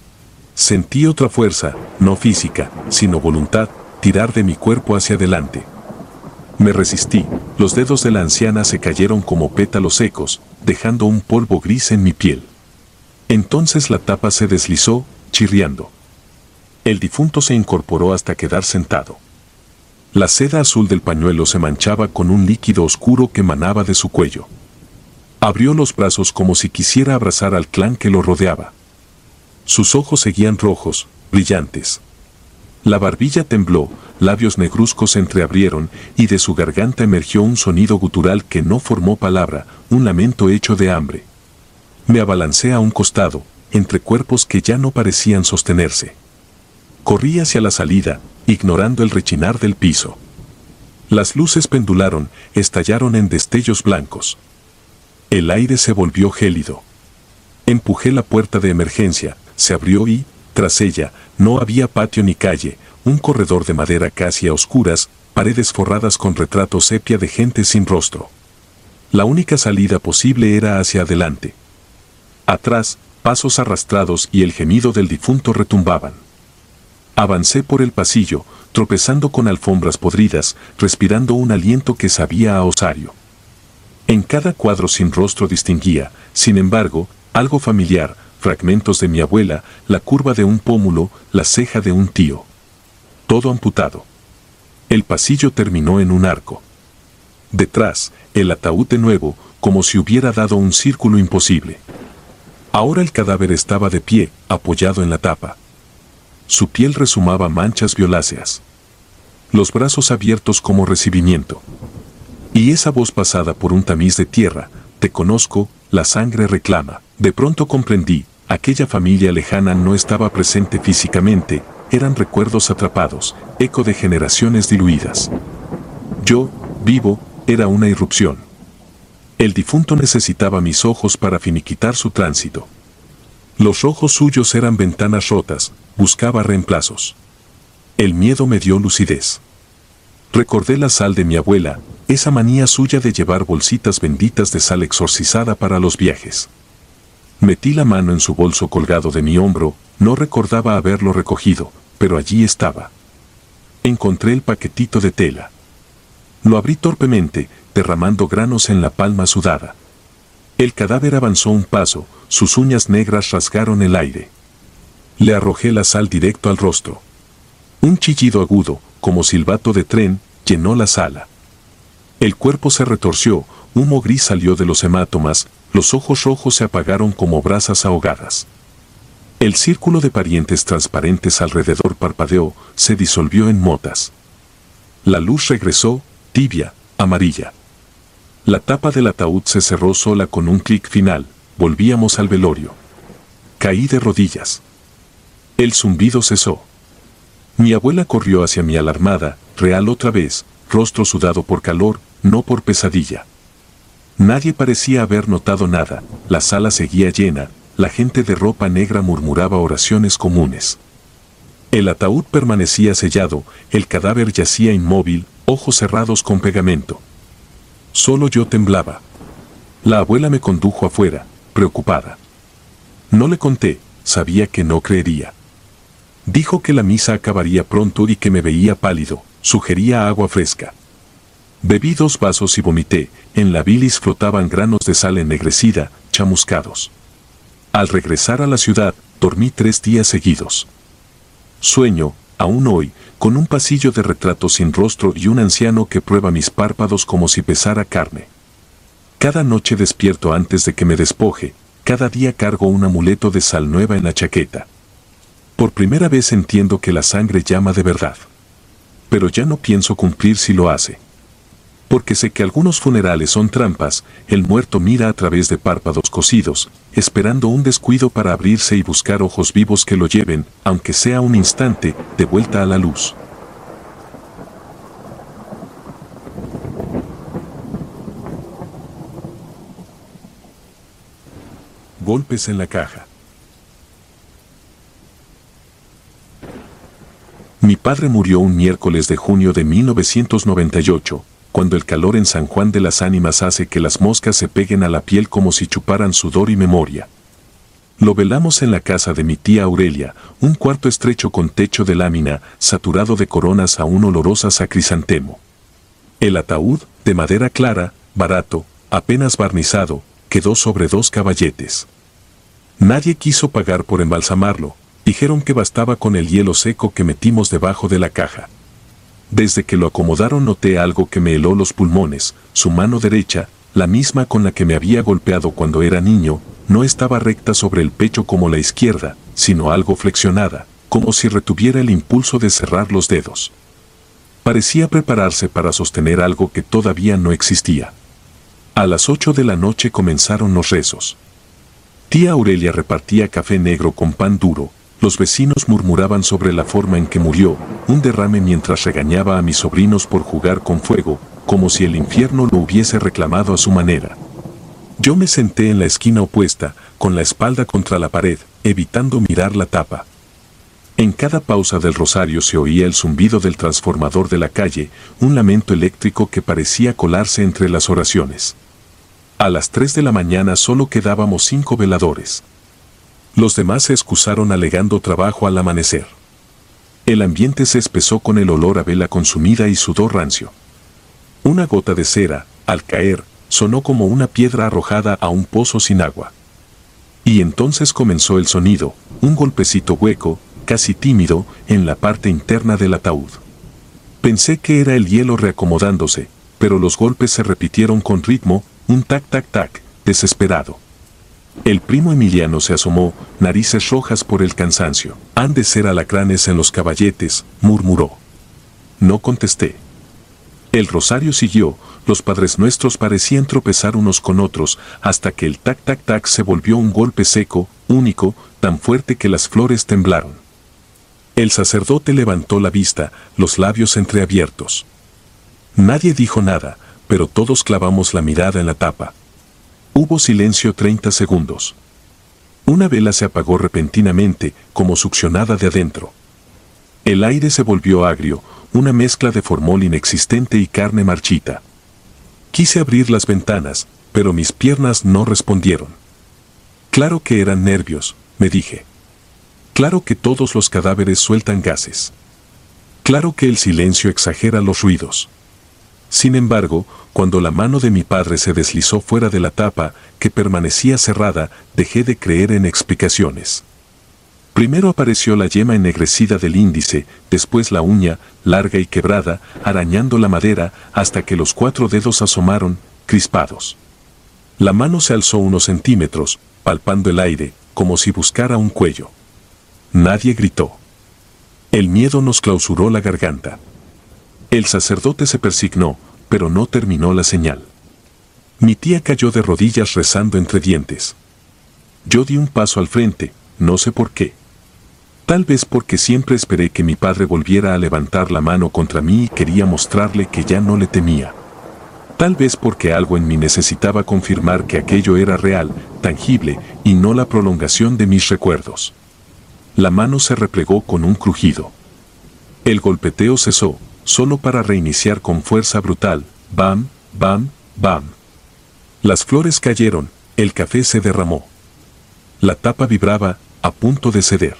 Sentí otra fuerza, no física, sino voluntad, tirar de mi cuerpo hacia adelante. Me resistí, los dedos de la anciana se cayeron como pétalos secos, dejando un polvo gris en mi piel. Entonces la tapa se deslizó, chirriando. El difunto se incorporó hasta quedar sentado. La seda azul del pañuelo se manchaba con un líquido oscuro que manaba de su cuello. Abrió los brazos como si quisiera abrazar al clan que lo rodeaba. Sus ojos seguían rojos, brillantes. La barbilla tembló, labios negruzcos se entreabrieron y de su garganta emergió un sonido gutural que no formó palabra, un lamento hecho de hambre. Me abalancé a un costado, entre cuerpos que ya no parecían sostenerse. Corrí hacia la salida, ignorando el rechinar del piso. Las luces pendularon, estallaron en destellos blancos. El aire se volvió gélido. Empujé la puerta de emergencia, se abrió y, tras ella, no había patio ni calle, un corredor de madera casi a oscuras, paredes forradas con retratos sepia de gente sin rostro. La única salida posible era hacia adelante. Atrás, pasos arrastrados y el gemido del difunto retumbaban. Avancé por el pasillo, tropezando con alfombras podridas, respirando un aliento que sabía a osario. En cada cuadro sin rostro distinguía, sin embargo, algo familiar, fragmentos de mi abuela, la curva de un pómulo, la ceja de un tío. Todo amputado. El pasillo terminó en un arco. Detrás, el ataúd de nuevo, como si hubiera dado un círculo imposible. Ahora el cadáver estaba de pie, apoyado en la tapa. Su piel resumaba manchas violáceas. Los brazos abiertos como recibimiento. Y esa voz pasada por un tamiz de tierra, te conozco, la sangre reclama. De pronto comprendí, aquella familia lejana no estaba presente físicamente, eran recuerdos atrapados, eco de generaciones diluidas. Yo, vivo, era una irrupción. El difunto necesitaba mis ojos para finiquitar su tránsito. Los ojos suyos eran ventanas rotas, buscaba reemplazos. El miedo me dio lucidez. Recordé la sal de mi abuela, esa manía suya de llevar bolsitas benditas de sal exorcizada para los viajes. Metí la mano en su bolso colgado de mi hombro, no recordaba haberlo recogido, pero allí estaba. Encontré el paquetito de tela. Lo abrí torpemente, derramando granos en la palma sudada. El cadáver avanzó un paso, sus uñas negras rasgaron el aire. Le arrojé la sal directo al rostro. Un chillido agudo, como silbato de tren, llenó la sala. El cuerpo se retorció, humo gris salió de los hematomas, los ojos rojos se apagaron como brasas ahogadas. El círculo de parientes transparentes alrededor parpadeó, se disolvió en motas. La luz regresó, tibia, amarilla. La tapa del ataúd se cerró sola con un clic final, volvíamos al velorio. Caí de rodillas. El zumbido cesó. Mi abuela corrió hacia mí alarmada, real otra vez, rostro sudado por calor, no por pesadilla. Nadie parecía haber notado nada, la sala seguía llena, la gente de ropa negra murmuraba oraciones comunes. El ataúd permanecía sellado, el cadáver yacía inmóvil, ojos cerrados con pegamento. Solo yo temblaba. La abuela me condujo afuera, preocupada. No le conté, sabía que no creería. Dijo que la misa acabaría pronto y que me veía pálido, sugería agua fresca. Bebí dos vasos y vomité, en la bilis flotaban granos de sal ennegrecida, chamuscados. Al regresar a la ciudad, dormí tres días seguidos. Sueño, aún hoy, con un pasillo de retratos sin rostro y un anciano que prueba mis párpados como si pesara carne. Cada noche despierto antes de que me despoje, cada día cargo un amuleto de sal nueva en la chaqueta. Por primera vez entiendo que la sangre llama de verdad. Pero ya no pienso cumplir si lo hace. Porque sé que algunos funerales son trampas, el muerto mira a través de párpados cosidos, esperando un descuido para abrirse y buscar ojos vivos que lo lleven, aunque sea un instante, de vuelta a la luz. Golpes en la caja. Mi padre murió un miércoles de junio de mil novecientos noventa y ocho, cuando el calor en San Juan de las Ánimas hace que las moscas se peguen a la piel como si chuparan sudor y memoria. Lo velamos en la casa de mi tía Aurelia, un cuarto estrecho con techo de lámina, saturado de coronas aún olorosas a crisantemo. El ataúd, de madera clara, barato, apenas barnizado, quedó sobre dos caballetes. Nadie quiso pagar por embalsamarlo, dijeron que bastaba con el hielo seco que metimos debajo de la caja. Desde que lo acomodaron noté algo que me heló los pulmones, su mano derecha, la misma con la que me había golpeado cuando era niño, no estaba recta sobre el pecho como la izquierda, sino algo flexionada, como si retuviera el impulso de cerrar los dedos. Parecía prepararse para sostener algo que todavía no existía. A las ocho de la noche comenzaron los rezos. Tía Aurelia repartía café negro con pan duro, los vecinos murmuraban sobre la forma en que murió, un derrame mientras regañaba a mis sobrinos por jugar con fuego, como si el infierno lo hubiese reclamado a su manera. Yo me senté en la esquina opuesta, con la espalda contra la pared, evitando mirar la tapa. En cada pausa del rosario se oía el zumbido del transformador de la calle, un lamento eléctrico que parecía colarse entre las oraciones. A las tres de la mañana solo quedábamos cinco veladores. Los demás se excusaron alegando trabajo al amanecer. El ambiente se espesó con el olor a vela consumida y sudor rancio. Una gota de cera, al caer, sonó como una piedra arrojada a un pozo sin agua. Y entonces comenzó el sonido, un golpecito hueco, casi tímido, en la parte interna del ataúd. Pensé que era el hielo reacomodándose, pero los golpes se repitieron con ritmo, un tac-tac-tac, desesperado. El primo Emiliano se asomó, narices rojas por el cansancio. Han de ser alacranes en los caballetes, murmuró. No contesté. El rosario siguió, los padres nuestros parecían tropezar unos con otros, hasta que el tac-tac-tac se volvió un golpe seco, único, tan fuerte que las flores temblaron. El sacerdote levantó la vista, los labios entreabiertos. Nadie dijo nada, pero todos clavamos la mirada en la tapa. Hubo silencio treinta segundos. Una vela se apagó repentinamente, como succionada de adentro. El aire se volvió agrio, una mezcla de formol inexistente y carne marchita. Quise abrir las ventanas, pero mis piernas no respondieron. Claro que eran nervios, me dije. Claro que todos los cadáveres sueltan gases. Claro que el silencio exagera los ruidos. Sin embargo, cuando la mano de mi padre se deslizó fuera de la tapa, que permanecía cerrada, dejé de creer en explicaciones. Primero apareció la yema ennegrecida del índice, después la uña, larga y quebrada, arañando la madera, hasta que los cuatro dedos asomaron, crispados. La mano se alzó unos centímetros, palpando el aire, como si buscara un cuello. Nadie gritó. El miedo nos clausuró la garganta. El sacerdote se persignó, pero no terminó la señal. Mi tía cayó de rodillas rezando entre dientes. Yo di un paso al frente, no sé por qué. Tal vez porque siempre esperé que mi padre volviera a levantar la mano contra mí y quería mostrarle que ya no le temía. Tal vez porque algo en mí necesitaba confirmar que aquello era real, tangible, y no la prolongación de mis recuerdos. La mano se replegó con un crujido. El golpeteo cesó, solo para reiniciar con fuerza brutal, bam, bam, bam. Las flores cayeron, el café se derramó. La tapa vibraba, a punto de ceder.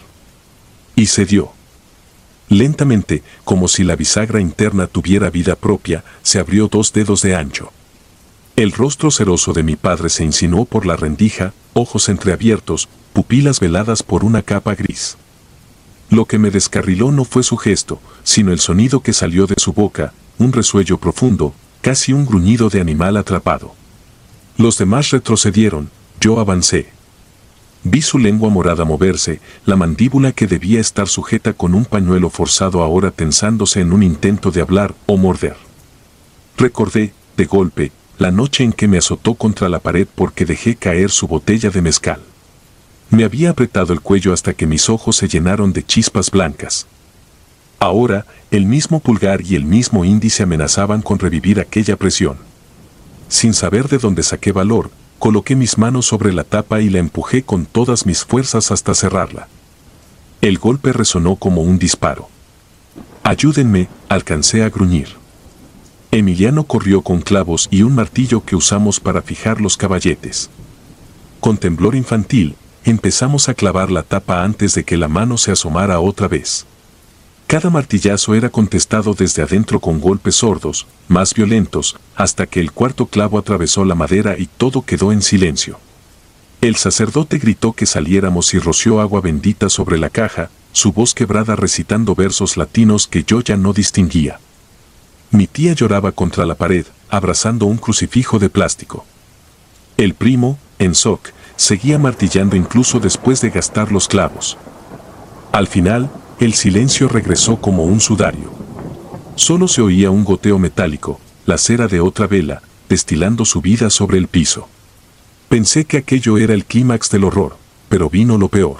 Y cedió. Lentamente, como si la bisagra interna tuviera vida propia, se abrió dos dedos de ancho. El rostro ceroso de mi padre se insinuó por la rendija, ojos entreabiertos, pupilas veladas por una capa gris. Lo que me descarriló no fue su gesto, sino el sonido que salió de su boca, un resuello profundo, casi un gruñido de animal atrapado. Los demás retrocedieron, yo avancé. Vi su lengua morada moverse, la mandíbula que debía estar sujeta con un pañuelo forzado ahora tensándose en un intento de hablar o morder. Recordé, de golpe, la noche en que me azotó contra la pared porque dejé caer su botella de mezcal. Me había apretado el cuello hasta que mis ojos se llenaron de chispas blancas. Ahora, el mismo pulgar y el mismo índice amenazaban con revivir aquella presión. Sin saber de dónde saqué valor, coloqué mis manos sobre la tapa y la empujé con todas mis fuerzas hasta cerrarla. El golpe resonó como un disparo. «Ayúdenme», alcancé a gruñir. Emiliano corrió con clavos y un martillo que usamos para fijar los caballetes. Con temblor infantil, empezamos a clavar la tapa antes de que la mano se asomara otra vez. Cada martillazo era contestado desde adentro con golpes sordos, más violentos, hasta que el cuarto clavo atravesó la madera y todo quedó en silencio. El sacerdote gritó que saliéramos y roció agua bendita sobre la caja, su voz quebrada recitando versos latinos que yo ya no distinguía. Mi tía lloraba contra la pared, abrazando un crucifijo de plástico. El primo, en shock, seguía martillando incluso después de gastar los clavos. Al final, el silencio regresó como un sudario. Solo se oía un goteo metálico, la cera de otra vela, destilando su vida sobre el piso. Pensé que aquello era el clímax del horror, pero vino lo peor.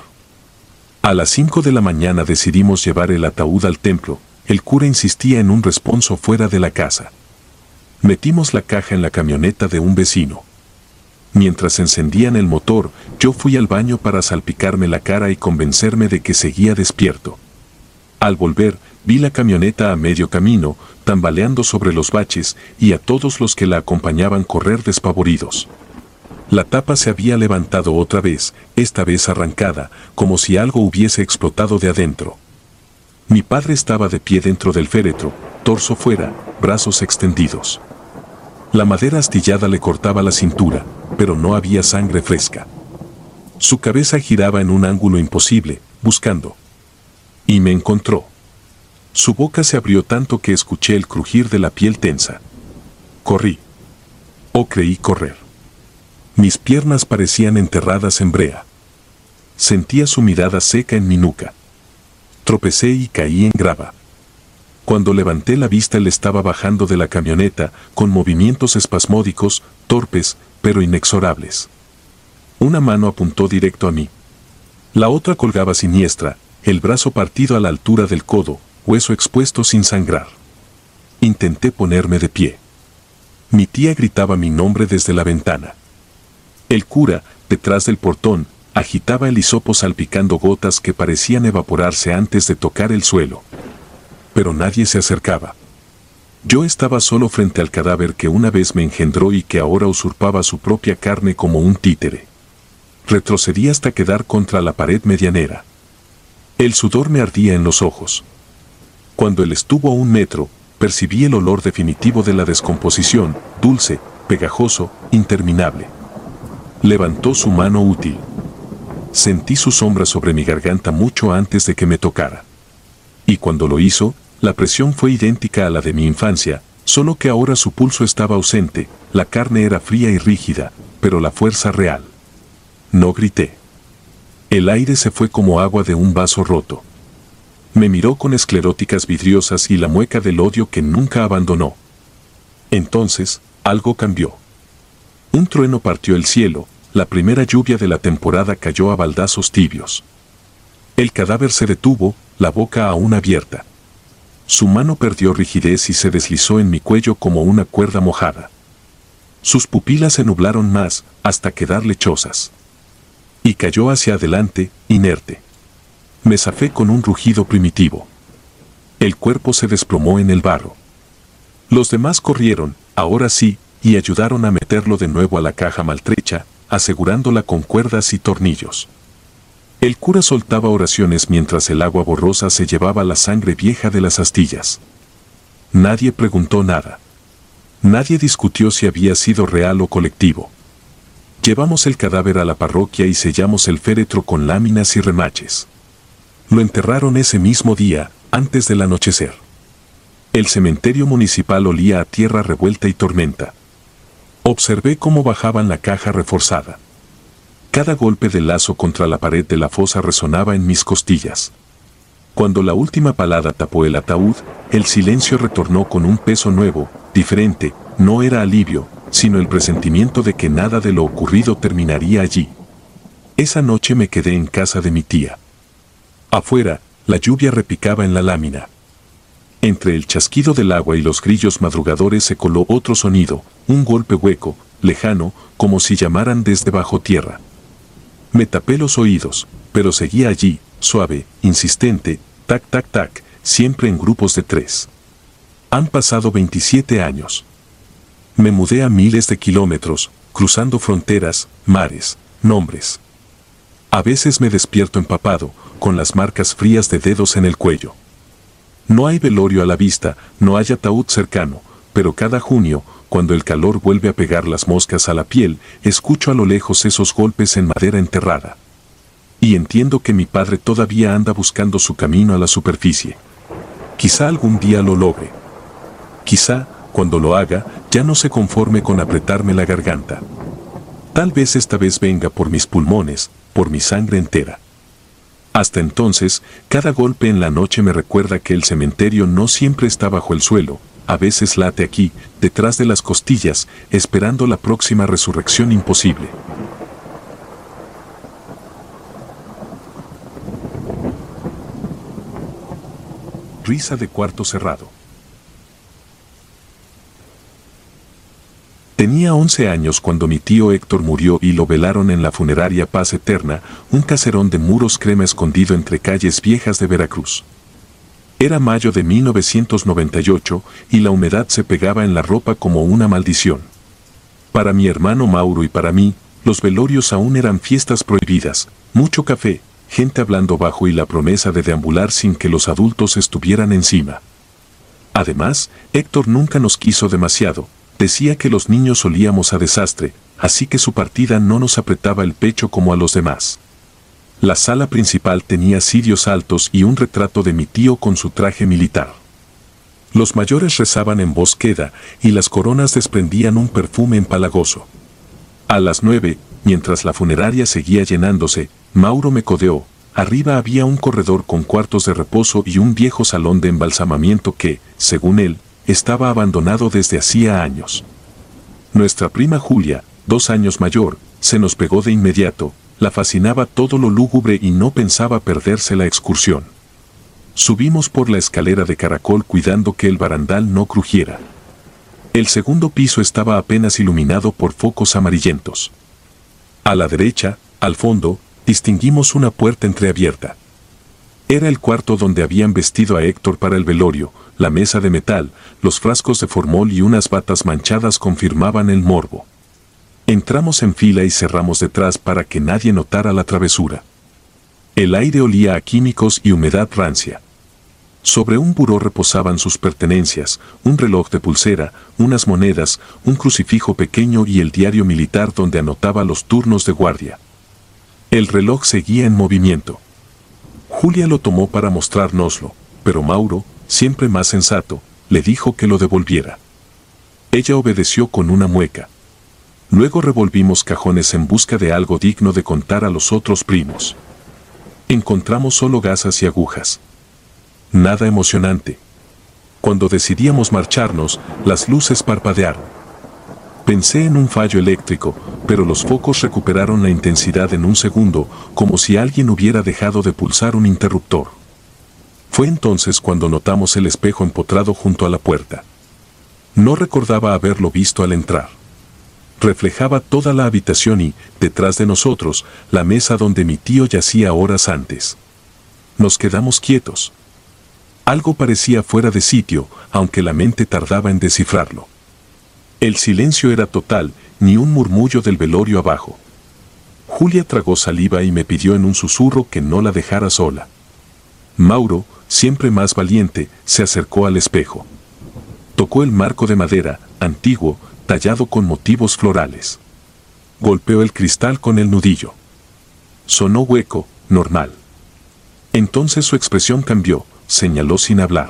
A las cinco de la mañana decidimos llevar el ataúd al templo, el cura insistía en un responso fuera de la casa. Metimos la caja en la camioneta de un vecino. Mientras encendían el motor, yo fui al baño para salpicarme la cara y convencerme de que seguía despierto. Al volver, vi la camioneta a medio camino, tambaleando sobre los baches, y a todos los que la acompañaban correr despavoridos. La tapa se había levantado otra vez, esta vez arrancada, como si algo hubiese explotado de adentro. Mi padre estaba de pie dentro del féretro, torso fuera, brazos extendidos. La madera astillada le cortaba la cintura, pero no había sangre fresca. Su cabeza giraba en un ángulo imposible, buscando. Y me encontró. Su boca se abrió tanto que escuché el crujir de la piel tensa. Corrí. O creí correr. Mis piernas parecían enterradas en brea. Sentía su mirada seca en mi nuca. Tropecé y caí en grava. Cuando levanté la vista él estaba bajando de la camioneta, con movimientos espasmódicos, torpes, pero inexorables. Una mano apuntó directo a mí. La otra colgaba siniestra, el brazo partido a la altura del codo, hueso expuesto sin sangrar. Intenté ponerme de pie. Mi tía gritaba mi nombre desde la ventana. El cura, detrás del portón, agitaba el hisopo salpicando gotas que parecían evaporarse antes de tocar el suelo. Pero nadie se acercaba. Yo estaba solo frente al cadáver que una vez me engendró y que ahora usurpaba su propia carne como un títere. Retrocedí hasta quedar contra la pared medianera. El sudor me ardía en los ojos. Cuando él estuvo a un metro, percibí el olor definitivo de la descomposición, dulce, pegajoso, interminable. Levantó su mano útil. Sentí su sombra sobre mi garganta mucho antes de que me tocara. Y cuando lo hizo, la presión fue idéntica a la de mi infancia, solo que ahora su pulso estaba ausente, la carne era fría y rígida, pero la fuerza real. No grité. El aire se fue como agua de un vaso roto. Me miró con escleróticas vidriosas y la mueca del odio que nunca abandonó. Entonces, algo cambió. Un trueno partió el cielo, la primera lluvia de la temporada cayó a baldazos tibios. El cadáver se detuvo, la boca aún abierta. Su mano perdió rigidez y se deslizó en mi cuello como una cuerda mojada. Sus pupilas se nublaron más, hasta quedar lechosas. Y cayó hacia adelante, inerte. Me zafé con un rugido primitivo. El cuerpo se desplomó en el barro. Los demás corrieron, ahora sí, y ayudaron a meterlo de nuevo a la caja maltrecha, asegurándola con cuerdas y tornillos. El cura soltaba oraciones mientras el agua borrosa se llevaba la sangre vieja de las astillas. Nadie preguntó nada. Nadie discutió si había sido real o colectivo. Llevamos el cadáver a la parroquia y sellamos el féretro con láminas y remaches. Lo enterraron ese mismo día, antes del anochecer. El cementerio municipal olía a tierra revuelta y tormenta. Observé cómo bajaban la caja reforzada. Cada golpe del lazo contra la pared de la fosa resonaba en mis costillas. Cuando la última palada tapó el ataúd, el silencio retornó con un peso nuevo, diferente, no era alivio, sino el presentimiento de que nada de lo ocurrido terminaría allí. Esa noche me quedé en casa de mi tía. Afuera, la lluvia repicaba en la lámina. Entre el chasquido del agua y los grillos madrugadores se coló otro sonido, un golpe hueco, lejano, como si llamaran desde bajo tierra. Me tapé los oídos, pero seguía allí, suave, insistente, tac tac tac, siempre en grupos de tres. Han pasado veintisiete años. Me mudé a miles de kilómetros, cruzando fronteras, mares, nombres. A veces me despierto empapado, con las marcas frías de dedos en el cuello. No hay velorio a la vista, no hay ataúd cercano, pero cada junio, cuando el calor vuelve a pegar las moscas a la piel, escucho a lo lejos esos golpes en madera enterrada. Y entiendo que mi padre todavía anda buscando su camino a la superficie. Quizá algún día lo logre. Quizá, cuando lo haga, ya no se conforme con apretarme la garganta. Tal vez esta vez venga por mis pulmones, por mi sangre entera. Hasta entonces, cada golpe en la noche me recuerda que el cementerio no siempre está bajo el suelo, a veces late aquí, detrás de las costillas, esperando la próxima resurrección imposible. Risa de cuarto cerrado. Tenía once años cuando mi tío Héctor murió y lo velaron en la funeraria Paz Eterna, un caserón de muros crema escondido entre calles viejas de Veracruz. Era mayo de mil novecientos noventa y ocho y la humedad se pegaba en la ropa como una maldición. Para mi hermano Mauro y para mí, los velorios aún eran fiestas prohibidas, mucho café, gente hablando bajo y la promesa de deambular sin que los adultos estuvieran encima. Además, Héctor nunca nos quiso demasiado, decía que los niños olíamos a desastre, así que su partida no nos apretaba el pecho como a los demás. La sala principal tenía cirios altos y un retrato de mi tío con su traje militar. Los mayores rezaban en voz queda y las coronas desprendían un perfume empalagoso. A las nueve, mientras la funeraria seguía llenándose, Mauro me codeó. Arriba había un corredor con cuartos de reposo y un viejo salón de embalsamamiento que, según él, estaba abandonado desde hacía años. Nuestra prima Julia, dos años mayor, se nos pegó de inmediato, la fascinaba todo lo lúgubre y no pensaba perderse la excursión. Subimos por la escalera de caracol cuidando que el barandal no crujiera. El segundo piso estaba apenas iluminado por focos amarillentos. A la derecha, al fondo, distinguimos una puerta entreabierta. Era el cuarto donde habían vestido a Héctor para el velorio, la mesa de metal, los frascos de formol y unas batas manchadas confirmaban el morbo. Entramos en fila y cerramos detrás para que nadie notara la travesura. El aire olía a químicos y humedad rancia. Sobre un buró reposaban sus pertenencias, un reloj de pulsera, unas monedas, un crucifijo pequeño y el diario militar donde anotaba los turnos de guardia. El reloj seguía en movimiento. Julia lo tomó para mostrárnoslo, pero Mauro, siempre más sensato, le dijo que lo devolviera. Ella obedeció con una mueca. Luego revolvimos cajones en busca de algo digno de contar a los otros primos. Encontramos solo gasas y agujas. Nada emocionante. Cuando decidíamos marcharnos, las luces parpadearon. Pensé en un fallo eléctrico, pero los focos recuperaron la intensidad en un segundo, como si alguien hubiera dejado de pulsar un interruptor. Fue entonces cuando notamos el espejo empotrado junto a la puerta. No recordaba haberlo visto al entrar. Reflejaba toda la habitación y, detrás de nosotros, la mesa donde mi tío yacía horas antes. Nos quedamos quietos. Algo parecía fuera de sitio, aunque la mente tardaba en descifrarlo. El silencio era total, ni un murmullo del velorio abajo. Julia tragó saliva y me pidió en un susurro que no la dejara sola. Mauro, siempre más valiente, se acercó al espejo. Tocó el marco de madera, antiguo, tallado con motivos florales. Golpeó el cristal con el nudillo. Sonó hueco, normal. Entonces su expresión cambió, señaló sin hablar.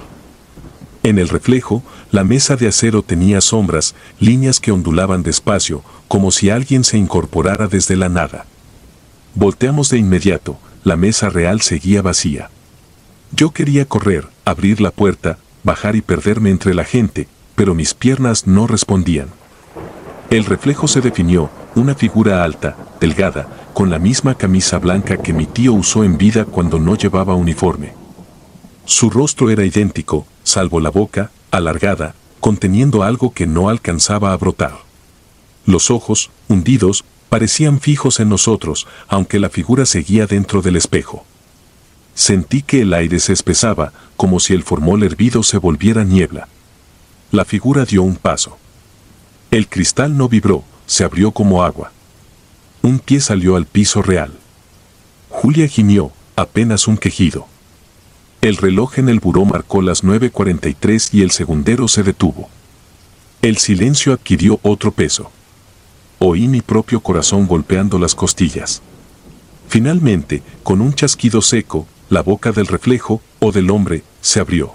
En el reflejo, la mesa de acero tenía sombras, líneas que ondulaban despacio, como si alguien se incorporara desde la nada. Volteamos de inmediato, la mesa real seguía vacía. Yo quería correr, abrir la puerta, bajar y perderme entre la gente, pero mis piernas no respondían. El reflejo se definió, una figura alta, delgada, con la misma camisa blanca que mi tío usó en vida cuando no llevaba uniforme. Su rostro era idéntico, salvo la boca, alargada, conteniendo algo que no alcanzaba a brotar. Los ojos, hundidos, parecían fijos en nosotros, aunque la figura seguía dentro del espejo. Sentí que el aire se espesaba, como si el formol hervido se volviera niebla. La figura dio un paso. El cristal no vibró, se abrió como agua. Un pie salió al piso real. Julia gimió, apenas un quejido. El reloj en el buró marcó las nueve cuarenta y tres y el segundero se detuvo. El silencio adquirió otro peso. Oí mi propio corazón golpeando las costillas. Finalmente, con un chasquido seco, la boca del reflejo, o del hombre, se abrió.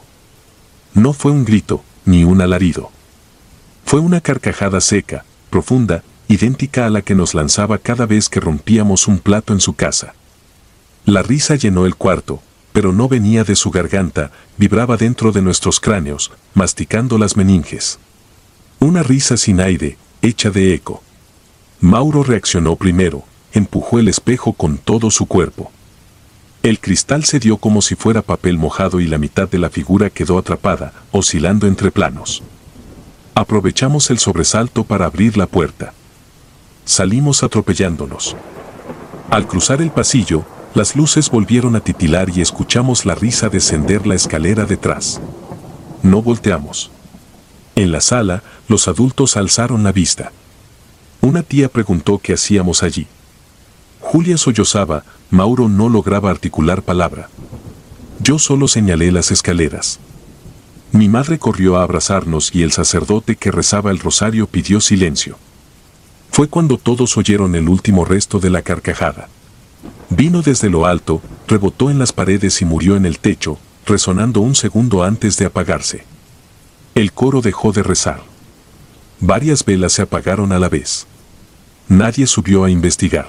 No fue un grito, ni un alarido. Fue una carcajada seca, profunda, idéntica a la que nos lanzaba cada vez que rompíamos un plato en su casa. La risa llenó el cuarto, pero no venía de su garganta, vibraba dentro de nuestros cráneos, masticando las meninges. Una risa sin aire, hecha de eco. Mauro reaccionó primero, empujó el espejo con todo su cuerpo. El cristal cedió como si fuera papel mojado y la mitad de la figura quedó atrapada, oscilando entre planos. Aprovechamos el sobresalto para abrir la puerta. Salimos atropellándonos. Al cruzar el pasillo, las luces volvieron a titilar y escuchamos la risa descender la escalera detrás. No volteamos. En la sala, los adultos alzaron la vista. Una tía preguntó qué hacíamos allí. Julia sollozaba, Mauro no lograba articular palabra. Yo solo señalé las escaleras. Mi madre corrió a abrazarnos y el sacerdote que rezaba el rosario pidió silencio. Fue cuando todos oyeron el último resto de la carcajada. Vino desde lo alto, rebotó en las paredes y murió en el techo, resonando un segundo antes de apagarse. El coro dejó de rezar. Varias velas se apagaron a la vez. Nadie subió a investigar.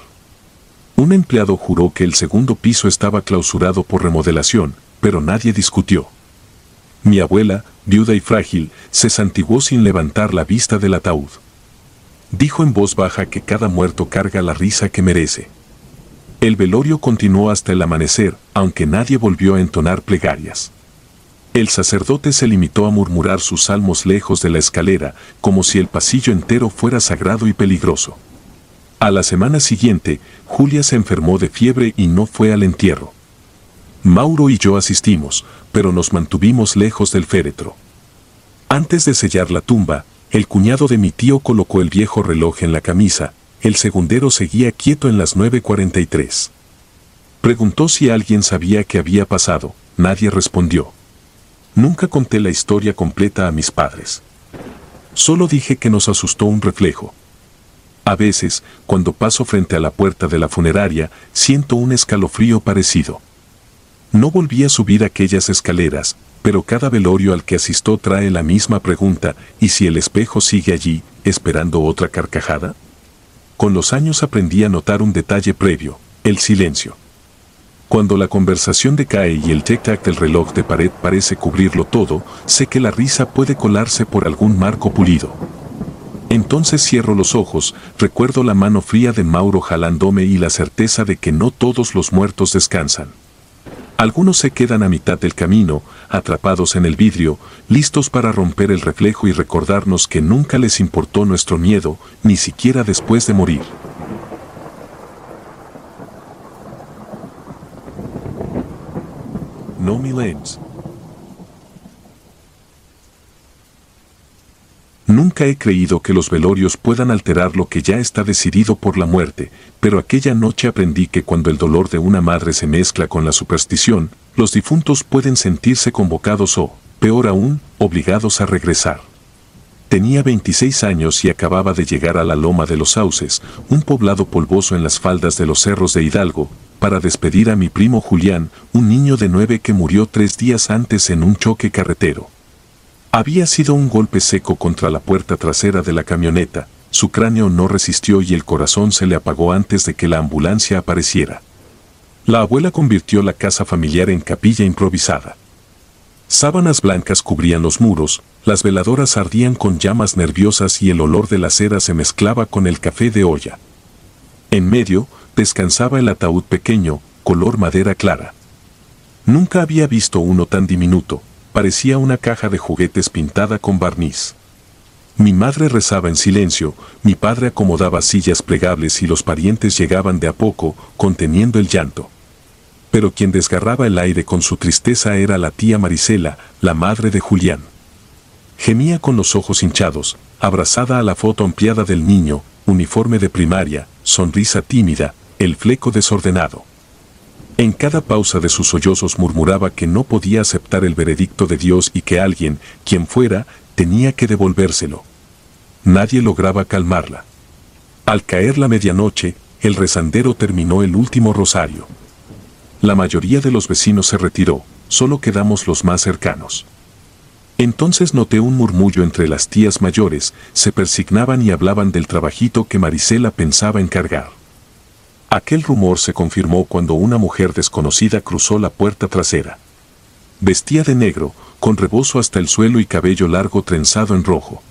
Un empleado juró que el segundo piso estaba clausurado por remodelación, pero nadie discutió. Mi abuela, viuda y frágil, se santiguó sin levantar la vista del ataúd. Dijo en voz baja que cada muerto carga la risa que merece. El velorio continuó hasta el amanecer, aunque nadie volvió a entonar plegarias. El sacerdote se limitó a murmurar sus salmos lejos de la escalera, como si el pasillo entero fuera sagrado y peligroso. A la semana siguiente, Julia se enfermó de fiebre y no fue al entierro. Mauro y yo asistimos, pero nos mantuvimos lejos del féretro. Antes de sellar la tumba, el cuñado de mi tío colocó el viejo reloj en la camisa, el segundero seguía quieto en las nueve cuarenta y tres. Preguntó si alguien sabía qué había pasado, nadie respondió. Nunca conté la historia completa a mis padres. Solo dije que nos asustó un reflejo. A veces, cuando paso frente a la puerta de la funeraria, siento un escalofrío parecido. No volví a subir aquellas escaleras, pero cada velorio al que asisto trae la misma pregunta, ¿y si el espejo sigue allí, esperando otra carcajada? Con los años aprendí a notar un detalle previo, el silencio. Cuando la conversación decae y el tic-tac del reloj de pared parece cubrirlo todo, sé que la risa puede colarse por algún marco pulido. Entonces cierro los ojos, recuerdo la mano fría de Mauro jalándome y la certeza de que no todos los muertos descansan. Algunos se quedan a mitad del camino, atrapados en el vidrio, listos para romper el reflejo y recordarnos que nunca les importó nuestro miedo, ni siquiera después de morir. No Milens. Nunca he creído que los velorios puedan alterar lo que ya está decidido por la muerte, pero aquella noche aprendí que cuando el dolor de una madre se mezcla con la superstición, los difuntos pueden sentirse convocados o, peor aún, obligados a regresar. Tenía veintiséis años y acababa de llegar a la Loma de los Sauces, un poblado polvoso en las faldas de los cerros de Hidalgo, para despedir a mi primo Julián, un niño de nueve que murió tres días antes en un choque carretero. Había sido un golpe seco contra la puerta trasera de la camioneta, su cráneo no resistió y el corazón se le apagó antes de que la ambulancia apareciera. La abuela convirtió la casa familiar en capilla improvisada. Sábanas blancas cubrían los muros, las veladoras ardían con llamas nerviosas y el olor de la cera se mezclaba con el café de olla. En medio, descansaba el ataúd pequeño, color madera clara. Nunca había visto uno tan diminuto. Parecía una caja de juguetes pintada con barniz. Mi madre rezaba en silencio, mi padre acomodaba sillas plegables y los parientes llegaban de a poco, conteniendo el llanto. Pero quien desgarraba el aire con su tristeza era la tía Marisela, la madre de Julián. Gemía con los ojos hinchados, abrazada a la foto ampliada del niño, uniforme de primaria, sonrisa tímida, el fleco desordenado. En cada pausa de sus sollozos murmuraba que no podía aceptar el veredicto de Dios y que alguien, quien fuera, tenía que devolvérselo. Nadie lograba calmarla. Al caer la medianoche, el rezandero terminó el último rosario. La mayoría de los vecinos se retiró, solo quedamos los más cercanos. Entonces noté un murmullo entre las tías mayores, se persignaban y hablaban del trabajito que Marisela pensaba encargar. Aquel rumor se confirmó cuando una mujer desconocida cruzó la puerta trasera. Vestía de negro, con rebozo hasta el suelo y cabello largo trenzado en rojo.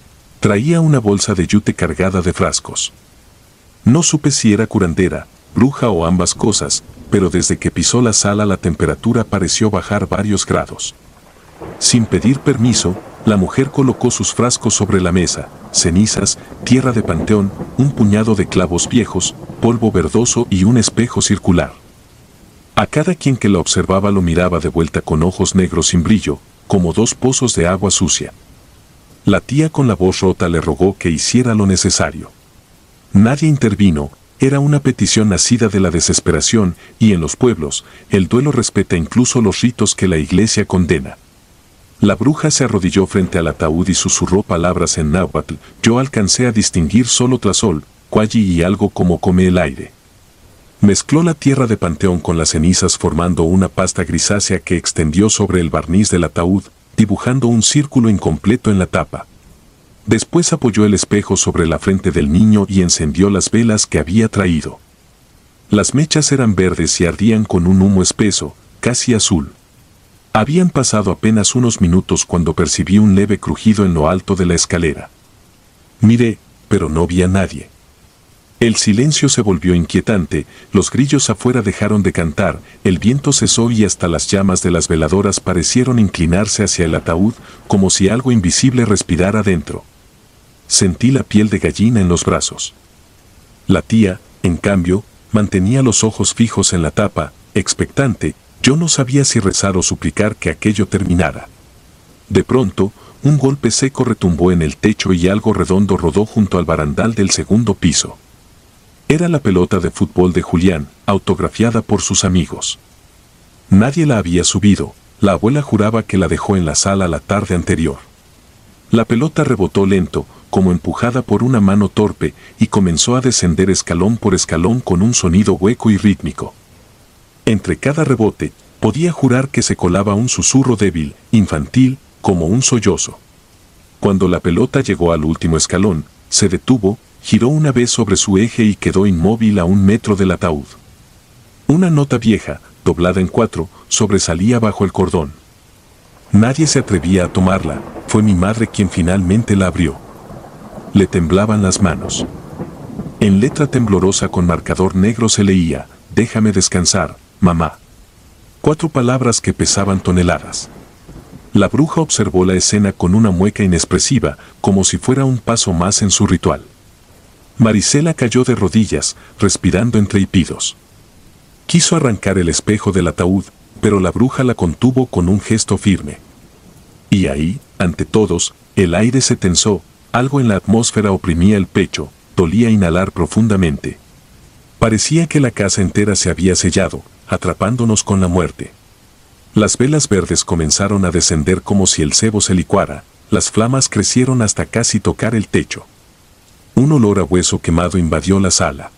Traía una bolsa de yute cargada de frascos. No supe si era curandera, bruja o ambas cosas, pero desde que pisó la sala la temperatura pareció bajar varios grados. Sin pedir permiso, La mujer colocó sus frascos sobre la mesa, cenizas, tierra de panteón, un puñado de clavos viejos, polvo verdoso y un espejo circular. A cada quien que la observaba lo miraba de vuelta con ojos negros sin brillo, como dos pozos de agua sucia. La tía con la voz rota le rogó que hiciera lo necesario. Nadie intervino, era una petición nacida de la desesperación y en los pueblos, el duelo respeta incluso los ritos que la iglesia condena. La bruja se arrodilló frente al ataúd y susurró palabras en náhuatl. Yo alcancé a distinguir solo trasol, cualli y algo como come el aire. Mezcló la tierra de panteón con las cenizas formando una pasta grisácea que extendió sobre el barniz del ataúd, dibujando un círculo incompleto en la tapa. Después apoyó el espejo sobre la frente del niño y encendió las velas que había traído. Las mechas eran verdes y ardían con un humo espeso, casi azul. Habían pasado apenas unos minutos cuando percibí un leve crujido en lo alto de la escalera. Miré, pero no vi a nadie. El silencio se volvió inquietante, los grillos afuera dejaron de cantar, el viento cesó y hasta las llamas de las veladoras parecieron inclinarse hacia el ataúd, como si algo invisible respirara dentro. Sentí la piel de gallina en los brazos. La tía, en cambio, mantenía los ojos fijos en la tapa, expectante. Yo no sabía si rezar o suplicar que aquello terminara. De pronto, un golpe seco retumbó en el techo y algo redondo rodó junto al barandal del segundo piso. Era la pelota de fútbol de Julián, autografiada por sus amigos. Nadie la había subido, la abuela juraba que la dejó en la sala la tarde anterior. La pelota rebotó lento, como empujada por una mano torpe, y comenzó a descender escalón por escalón con un sonido hueco y rítmico. Entre cada rebote, podía jurar que se colaba un susurro débil, infantil, como un sollozo. Cuando la pelota llegó al último escalón, se detuvo, giró una vez sobre su eje y quedó inmóvil a un metro del ataúd. Una nota vieja, doblada en cuatro, sobresalía bajo el cordón. Nadie se atrevía a tomarla, fue mi madre quien finalmente la abrió. Le temblaban las manos. En letra temblorosa con marcador negro se leía, déjame descansar, mamá. Cuatro palabras que pesaban toneladas. La bruja observó la escena con una mueca inexpresiva, como si fuera un paso más en su ritual. Marisela cayó de rodillas, respirando entre hipidos. Quiso arrancar el espejo del ataúd, pero la bruja la contuvo con un gesto firme. Y ahí, ante todos, el aire se tensó, algo en la atmósfera oprimía el pecho, dolía inhalar profundamente. Parecía que la casa entera se había sellado, atrapándonos con la muerte. Las velas verdes comenzaron a descender como si el cebo se licuara, las flamas crecieron hasta casi tocar el techo. Un olor a hueso quemado invadió la sala.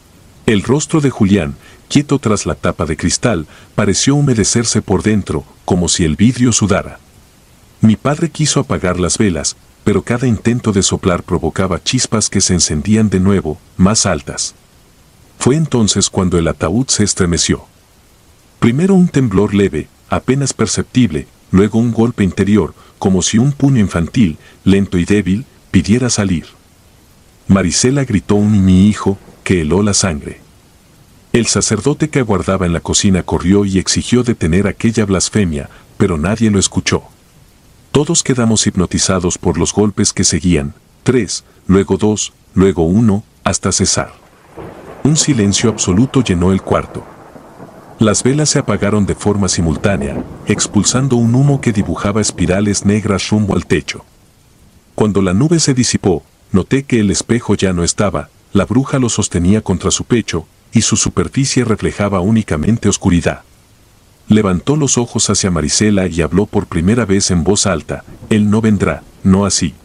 El rostro de Julián, quieto tras la tapa de cristal, pareció humedecerse por dentro, como si el vidrio sudara. Mi padre quiso apagar las velas, pero cada intento de soplar provocaba chispas que se encendían de nuevo, más altas. Fue entonces cuando el ataúd se estremeció. Primero un temblor leve, apenas perceptible, luego un golpe interior, como si un puño infantil, lento y débil, pidiera salir. Marisela gritó un mi hijo, que heló la sangre. El sacerdote que aguardaba en la cocina corrió y exigió detener aquella blasfemia, pero nadie lo escuchó. Todos quedamos hipnotizados por los golpes que seguían, tres, luego dos, luego uno, hasta cesar. Un silencio absoluto llenó el cuarto. Las velas se apagaron de forma simultánea, expulsando un humo que dibujaba espirales negras rumbo al techo. Cuando la nube se disipó, noté que el espejo ya no estaba, la bruja lo sostenía contra su pecho, y su superficie reflejaba únicamente oscuridad. Levantó los ojos hacia Marisela y habló por primera vez en voz alta, él no vendrá, no así.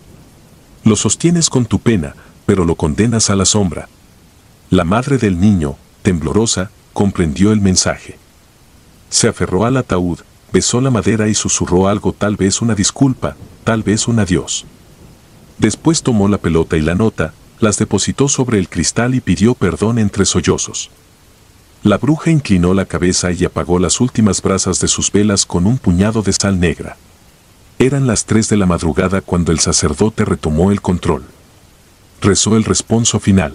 Lo sostienes con tu pena, pero lo condenas a la sombra. La madre del niño, temblorosa, comprendió el mensaje. Se aferró al ataúd, besó la madera y susurró algo, tal vez una disculpa, tal vez un adiós. Después tomó la pelota y la nota, las depositó sobre el cristal y pidió perdón entre sollozos. La bruja inclinó la cabeza y apagó las últimas brasas de sus velas con un puñado de sal negra. Eran las tres de la madrugada cuando el sacerdote retomó el control. Rezó el responso final.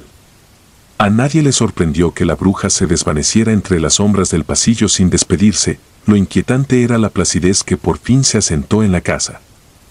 A nadie le sorprendió que la bruja se desvaneciera entre las sombras del pasillo sin despedirse, lo inquietante era la placidez que por fin se asentó en la casa.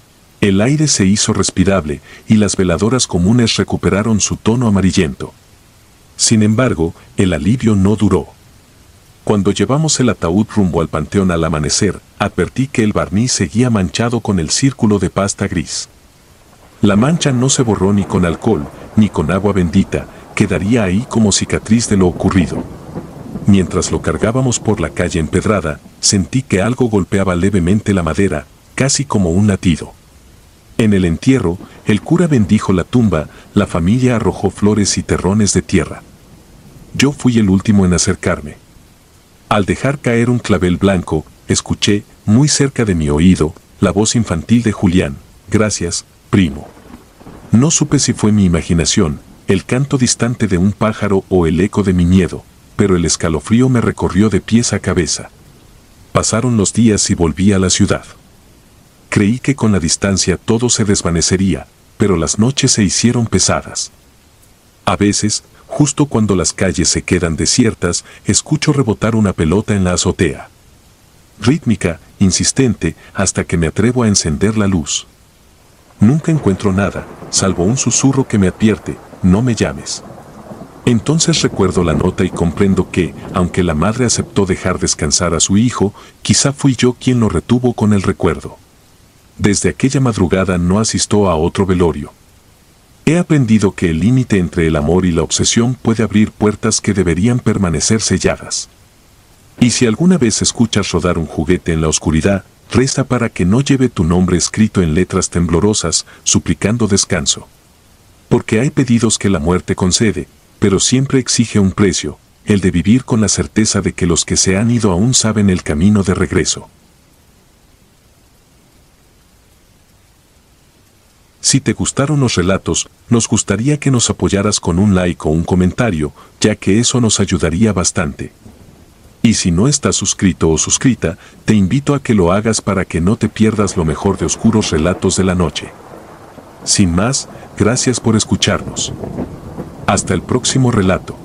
El aire se hizo respirable y las veladoras comunes recuperaron su tono amarillento. Sin embargo, el alivio no duró. Cuando llevamos el ataúd rumbo al panteón al amanecer, advertí que el barniz seguía manchado con el círculo de pasta gris. La mancha no se borró ni con alcohol, ni con agua bendita, quedaría ahí como cicatriz de lo ocurrido. Mientras lo cargábamos por la calle empedrada, sentí que algo golpeaba levemente la madera, casi como un latido. En el entierro, el cura bendijo la tumba, la familia arrojó flores y terrones de tierra. Yo fui el último en acercarme. Al dejar caer un clavel blanco, escuché, muy cerca de mi oído, la voz infantil de Julián: «Gracias, primo». No supe si fue mi imaginación, el canto distante de un pájaro o el eco de mi miedo, pero el escalofrío me recorrió de pies a cabeza. Pasaron los días y volví a la ciudad. Creí que con la distancia todo se desvanecería, pero las noches se hicieron pesadas. A veces, justo cuando las calles se quedan desiertas, escucho rebotar una pelota en la azotea. Rítmica, insistente, hasta que me atrevo a encender la luz. Nunca encuentro nada, salvo un susurro que me advierte: «No me llames». Entonces recuerdo la nota y comprendo que, aunque la madre aceptó dejar descansar a su hijo, quizá fui yo quien lo retuvo con el recuerdo. Desde aquella madrugada no asistió a otro velorio. He aprendido que el límite entre el amor y la obsesión puede abrir puertas que deberían permanecer selladas. Y si alguna vez escuchas rodar un juguete en la oscuridad, reza para que no lleve tu nombre escrito en letras temblorosas, suplicando descanso. Porque hay pedidos que la muerte concede, pero siempre exige un precio, el de vivir con la certeza de que los que se han ido aún saben el camino de regreso. Si te gustaron los relatos, nos gustaría que nos apoyaras con un like o un comentario, ya que eso nos ayudaría bastante. Y si no estás suscrito o suscrita, te invito a que lo hagas para que no te pierdas lo mejor de Oscuros Relatos de la Noche. Sin más, gracias por escucharnos. Hasta el próximo relato.